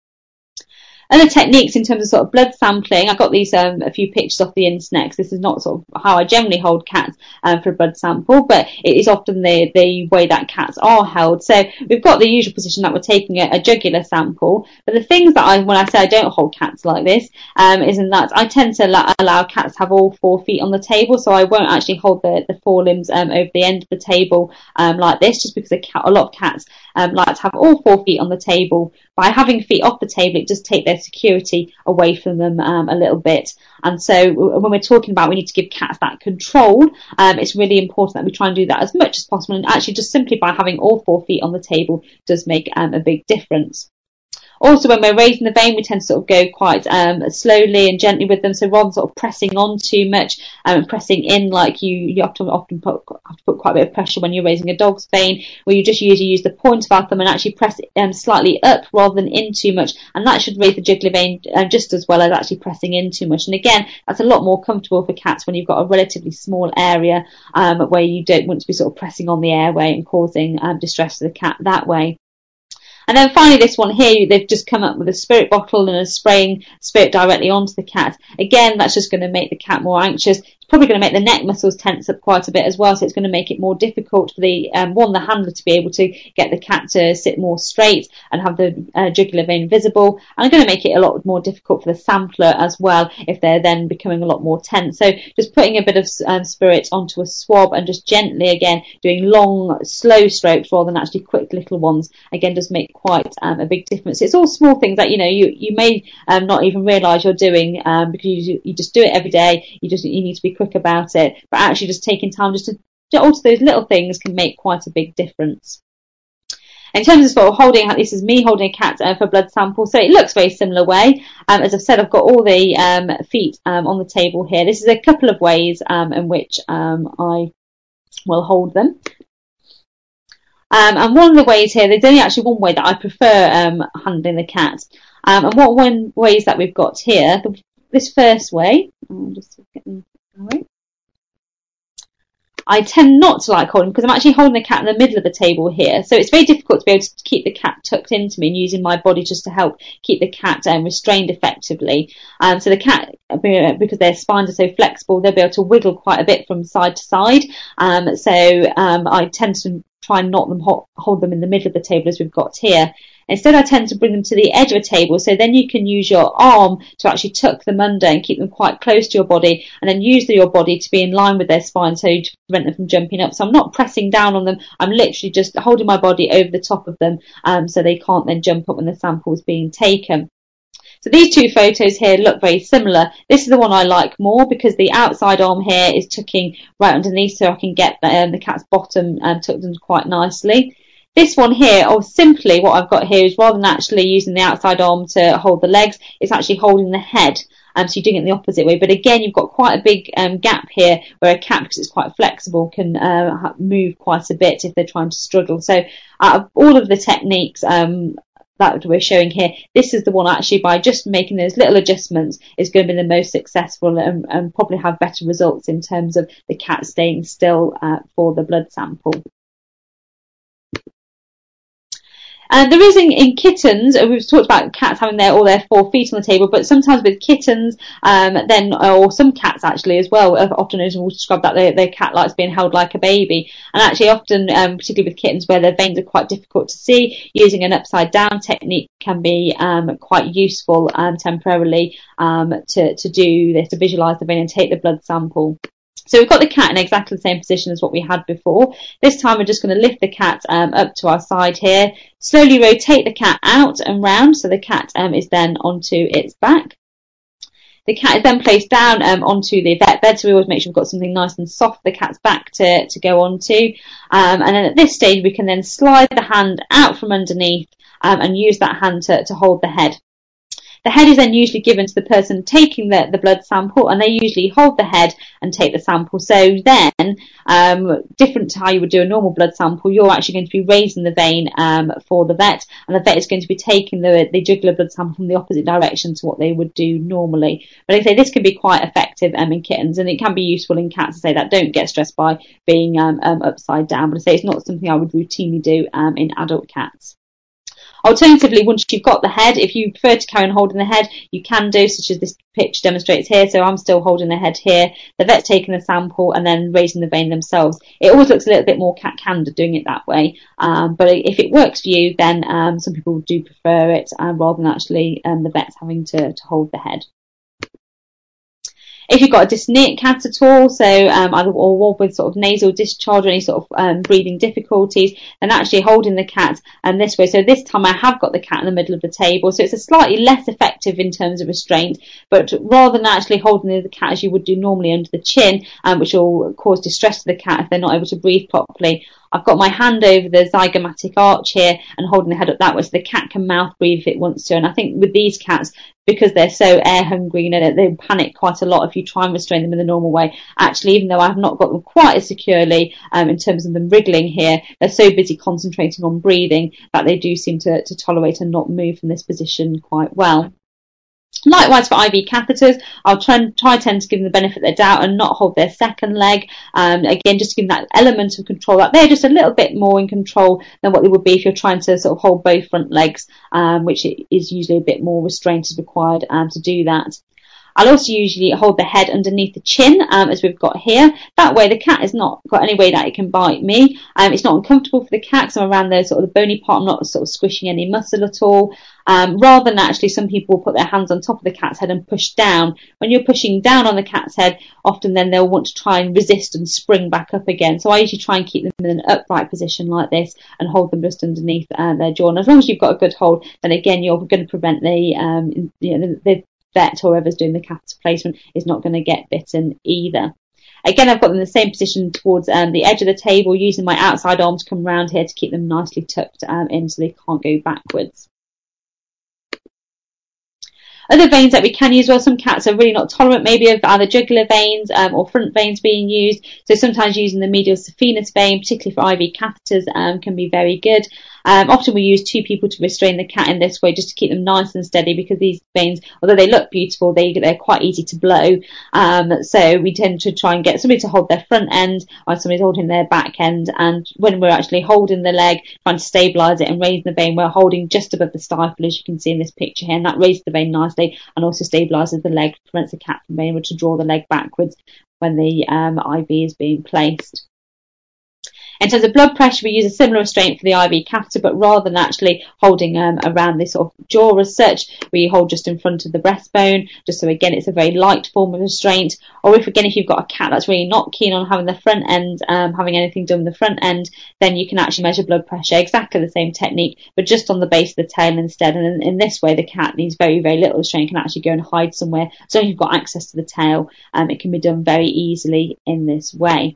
Other techniques in terms of sort of blood sampling, I got these um, a few pictures off the internet because this is not sort of how I generally hold cats um, for a blood sample, but it is often the, the way that cats are held. So we've got the usual position that we're taking a, a jugular sample, but the things that I, when I say I don't hold cats like this, um, is in that I tend to allow, allow cats to have all four feet on the table, so I won't actually hold the, the forelimbs um, over the end of the table um, like this, just because a, cat, a lot of cats um, like to have all four feet on the table. By having feet off the table, it does take their security away from them um, a little bit. And so when we're talking about we need to give cats that control, um, it's really important that we try and do that as much as possible. And actually just simply by having all four feet on the table does make um, a big difference. Also, when we're raising the vein, we tend to sort of go quite um, slowly and gently with them. So rather than sort of pressing on too much um, and pressing in like you, you have to often put, have to put quite a bit of pressure when you're raising a dog's vein, where you just usually use the point of our thumb and actually press it um, slightly up rather than in too much. And that should raise the jugular vein um, just as well as actually pressing in too much. And again, that's a lot more comfortable for cats when you've got a relatively small area um, where you don't want to be sort of pressing on the airway and causing um, distress to the cat that way. And then finally this one here, they've just come up with a spirit bottle and a spraying spirit directly onto the cat. Again, that's just going to make the cat more anxious. It's probably going to make the neck muscles tense up quite a bit as well, so it's going to make it more difficult for the, um, one, the handler to be able to get the cat to sit more straight and have the uh, jugular vein visible. And going to make it a lot more difficult for the sampler as well if they're then becoming a lot more tense. So just putting a bit of um, spirit onto a swab and just gently, again, doing long, slow strokes rather than actually quick little ones, again, does make quite um, a big difference. It's all small things that, you know, you, you may um, not even realise you're doing um, because you, you just do it every day. You just you need to be quick about it. But actually just taking time just to, to alter those little things can make quite a big difference. In terms of sort of holding, this is me holding a cat uh, for blood sample, so it looks very similar way. Um, as I've said, I've got all the um, feet um, on the table here. This is a couple of ways um, in which um, I will hold them. Um, and one of the ways here, there's only actually one way that I prefer um, handling the cat. Um, and what one ways that we've got here, the, this first way, I'll just get them going. I tend not to like holding because I'm actually holding the cat in the middle of the table here. So it's very difficult to be able to keep the cat tucked into me and using my body just to help keep the cat um, restrained effectively. Um, so the cat, because their spines are so flexible, they'll be able to wiggle quite a bit from side to side. Um, so um, I tend to try and not them hold, hold them in the middle of the table as we've got here. Instead, I tend to bring them to the edge of a table, so then you can use your arm to actually tuck them under and keep them quite close to your body, and then use your body to be in line with their spine so to prevent them from jumping up. So I'm not pressing down on them, I'm literally just holding my body over the top of them um, so they can't then jump up when the sample is being taken. So these two photos here look very similar. This is the one I like more because the outside arm here is tucking right underneath, so I can get the, um, the cat's bottom um, tucked in quite nicely. This one here, or simply what I've got here, is rather than actually using the outside arm to hold the legs, it's actually holding the head. Um, so you're doing it the opposite way. But again, you've got quite a big um, gap here where a cat, because it's quite flexible, can uh, move quite a bit if they're trying to struggle. So out of all of the techniques um, that we're showing here, this is the one actually, by just making those little adjustments, is going to be the most successful and, and probably have better results in terms of the cat staying still uh, for the blood sample. And there is in, in kittens, we've talked about cats having their all their four feet on the table, but sometimes with kittens, um, then or some cats actually as well, often as we'll describe that their, their cat likes being held like a baby. And actually often, um, particularly with kittens where their veins are quite difficult to see, using an upside down technique can be um, quite useful um, temporarily um, to, to do this, to visualise the vein and take the blood sample. So we've got the cat in exactly the same position as what we had before. This time we're just going to lift the cat um, up to our side here, slowly rotate the cat out and round so the cat um, is then onto its back. The cat is then placed down um, onto the vet bed, so we always make sure we've got something nice and soft for the cat's back to, to go onto. Um, and then at this stage we can then slide the hand out from underneath um, and use that hand to, to hold the head. The head is then usually given to the person taking the, the blood sample, and they usually hold the head and take the sample. So then, um, different to how you would do a normal blood sample, you're actually going to be raising the vein um, for the vet, and the vet is going to be taking the, the jugular blood sample from the opposite direction to what they would do normally. But I say this can be quite effective um, in kittens, and it can be useful in cats. I say that don't get stressed by being um, um, upside down, but I say it's not something I would routinely do um, in adult cats. Alternatively, once you've got the head, if you prefer to carry on holding the head, you can do, such as this picture demonstrates here. So I'm still holding the head here, the vet's taking the sample and then raising the vein themselves. It always looks a little bit more cat-candid doing it that way, um, but if it works for you, then um, some people do prefer it uh, rather than actually um, the vet's having to, to hold the head. If you've got a dyspneic cat at all, so um, either or with sort of nasal discharge or any sort of um, breathing difficulties, then actually holding the cat um, this way. So this time I have got the cat in the middle of the table, so it's a slightly less effective in terms of restraint, but rather than actually holding the cat as you would do normally under the chin, um, which will cause distress to the cat if they're not able to breathe properly, I've got my hand over the zygomatic arch here and holding the head up that way so the cat can mouth breathe if it wants to. And I think with these cats, because they're so air hungry, you know, they panic quite a lot if you try and restrain them in the normal way. Actually, even though I've not got them quite as securely um, in terms of them wriggling here, they're so busy concentrating on breathing that they do seem to, to tolerate and not move from this position quite well. Likewise for I V catheters, I'll try and try tend to give them the benefit of the doubt and not hold their second leg. Um, again, just to give them that element of control, that they're just a little bit more in control than what they would be if you're trying to sort of hold both front legs, um, which is usually a bit more restraint is required um, to do that. I'll also usually hold the head underneath the chin, um, as we've got here. That way the cat has not got any way that it can bite me. Um, it's not uncomfortable for the cat because I'm around the sort of the bony part. I'm not sort of squishing any muscle at all. Um, rather than actually, some people will put their hands on top of the cat's head and push down. When you're pushing down on the cat's head, often then they'll want to try and resist and spring back up again. So I usually try and keep them in an upright position like this and hold them just underneath uh, their jaw. And as long as you've got a good hold, then again, you're going to prevent the, um, you know, the, the vet or whoever's doing the catheter placement is not going to get bitten either. Again, I've got them in the same position towards um, the edge of the table, using my outside arm to come round here to keep them nicely tucked um, in so they can't go backwards. Other veins that we can use, well, some cats are really not tolerant maybe of either jugular veins um, or front veins being used, so sometimes using the medial saphenous vein, particularly for I V catheters, um, can be very good. Um, often we use two people to restrain the cat in this way just to keep them nice and steady, because these veins, although they look beautiful, they, they're quite easy to blow. Um, so we tend to try and get somebody to hold their front end while somebody's holding their back end. And when we're actually holding the leg, trying to stabilise it and raise the vein, we're holding just above the stifle, as you can see in this picture here, and that raises the vein nicely and also stabilises the leg, prevents the cat from being able to draw the leg backwards when the um, I V is being placed. In terms of blood pressure, we use a similar restraint for the I V catheter, but rather than actually holding um, around this sort of jaw as such, we hold just in front of the breastbone, just so again it's a very light form of restraint. Or if again if you've got a cat that's really not keen on having the front end, um, having anything done with the front end, then you can actually measure blood pressure, exactly the same technique, but just on the base of the tail instead. And in, in this way, the cat needs very, very little restraint, can actually go and hide somewhere. So if you've got access to the tail, um, it can be done very easily in this way.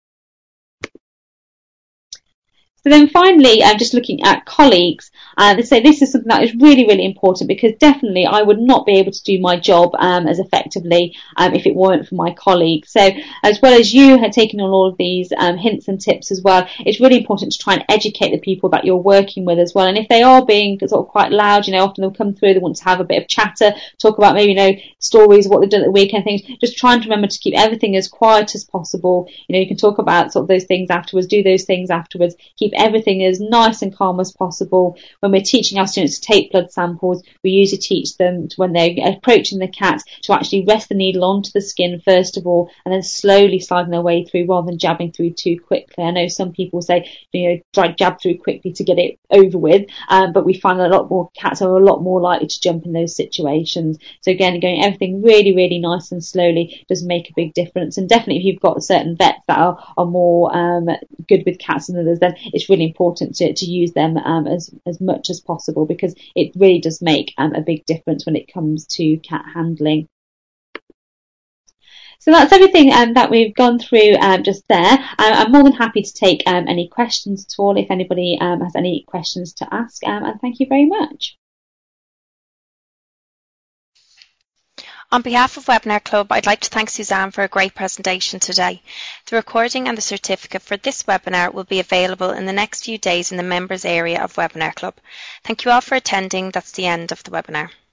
So then finally, I'm um, just looking at colleagues. Uh, they say this is something that is really, really important, because definitely I would not be able to do my job um, as effectively um, if it weren't for my colleagues. So as well as you had taken on all of these um, hints and tips as well, it's really important to try and educate the people that you're working with as well. And if they are being sort of quite loud, you know, often they'll come through, they want to have a bit of chatter, talk about maybe, you know, stories, what they've done at the weekend, things, just trying to remember to keep everything as quiet as possible. You know, you can talk about sort of those things afterwards, do those things afterwards, keep everything as nice and calm as possible. When we're teaching our students to take blood samples, we usually teach them to, when they're approaching the cat, to actually rest the needle onto the skin first of all, and then slowly sliding their way through rather than jabbing through too quickly. I know some people say, you know, try jab through quickly to get it over with, um, but we find that a lot more cats are a lot more likely to jump in those situations. So again, going everything really, really nice and slowly does make a big difference. And definitely if you've got certain vets that are, are more um, good with cats than others, then it's really important to, to use them um, as, as much as possible, because it really does make um, a big difference when it comes to cat handling. So that's everything um, that we've gone through um, just there. Um, I'm more than happy to take um, any questions at all if anybody um, has any questions to ask, um, and thank you very much. On behalf of Webinar Club, I'd like to thank Suzanne for a great presentation today. The recording and the certificate for this webinar will be available in the next few days in the members area of Webinar Club. Thank you all for attending. That's the end of the webinar.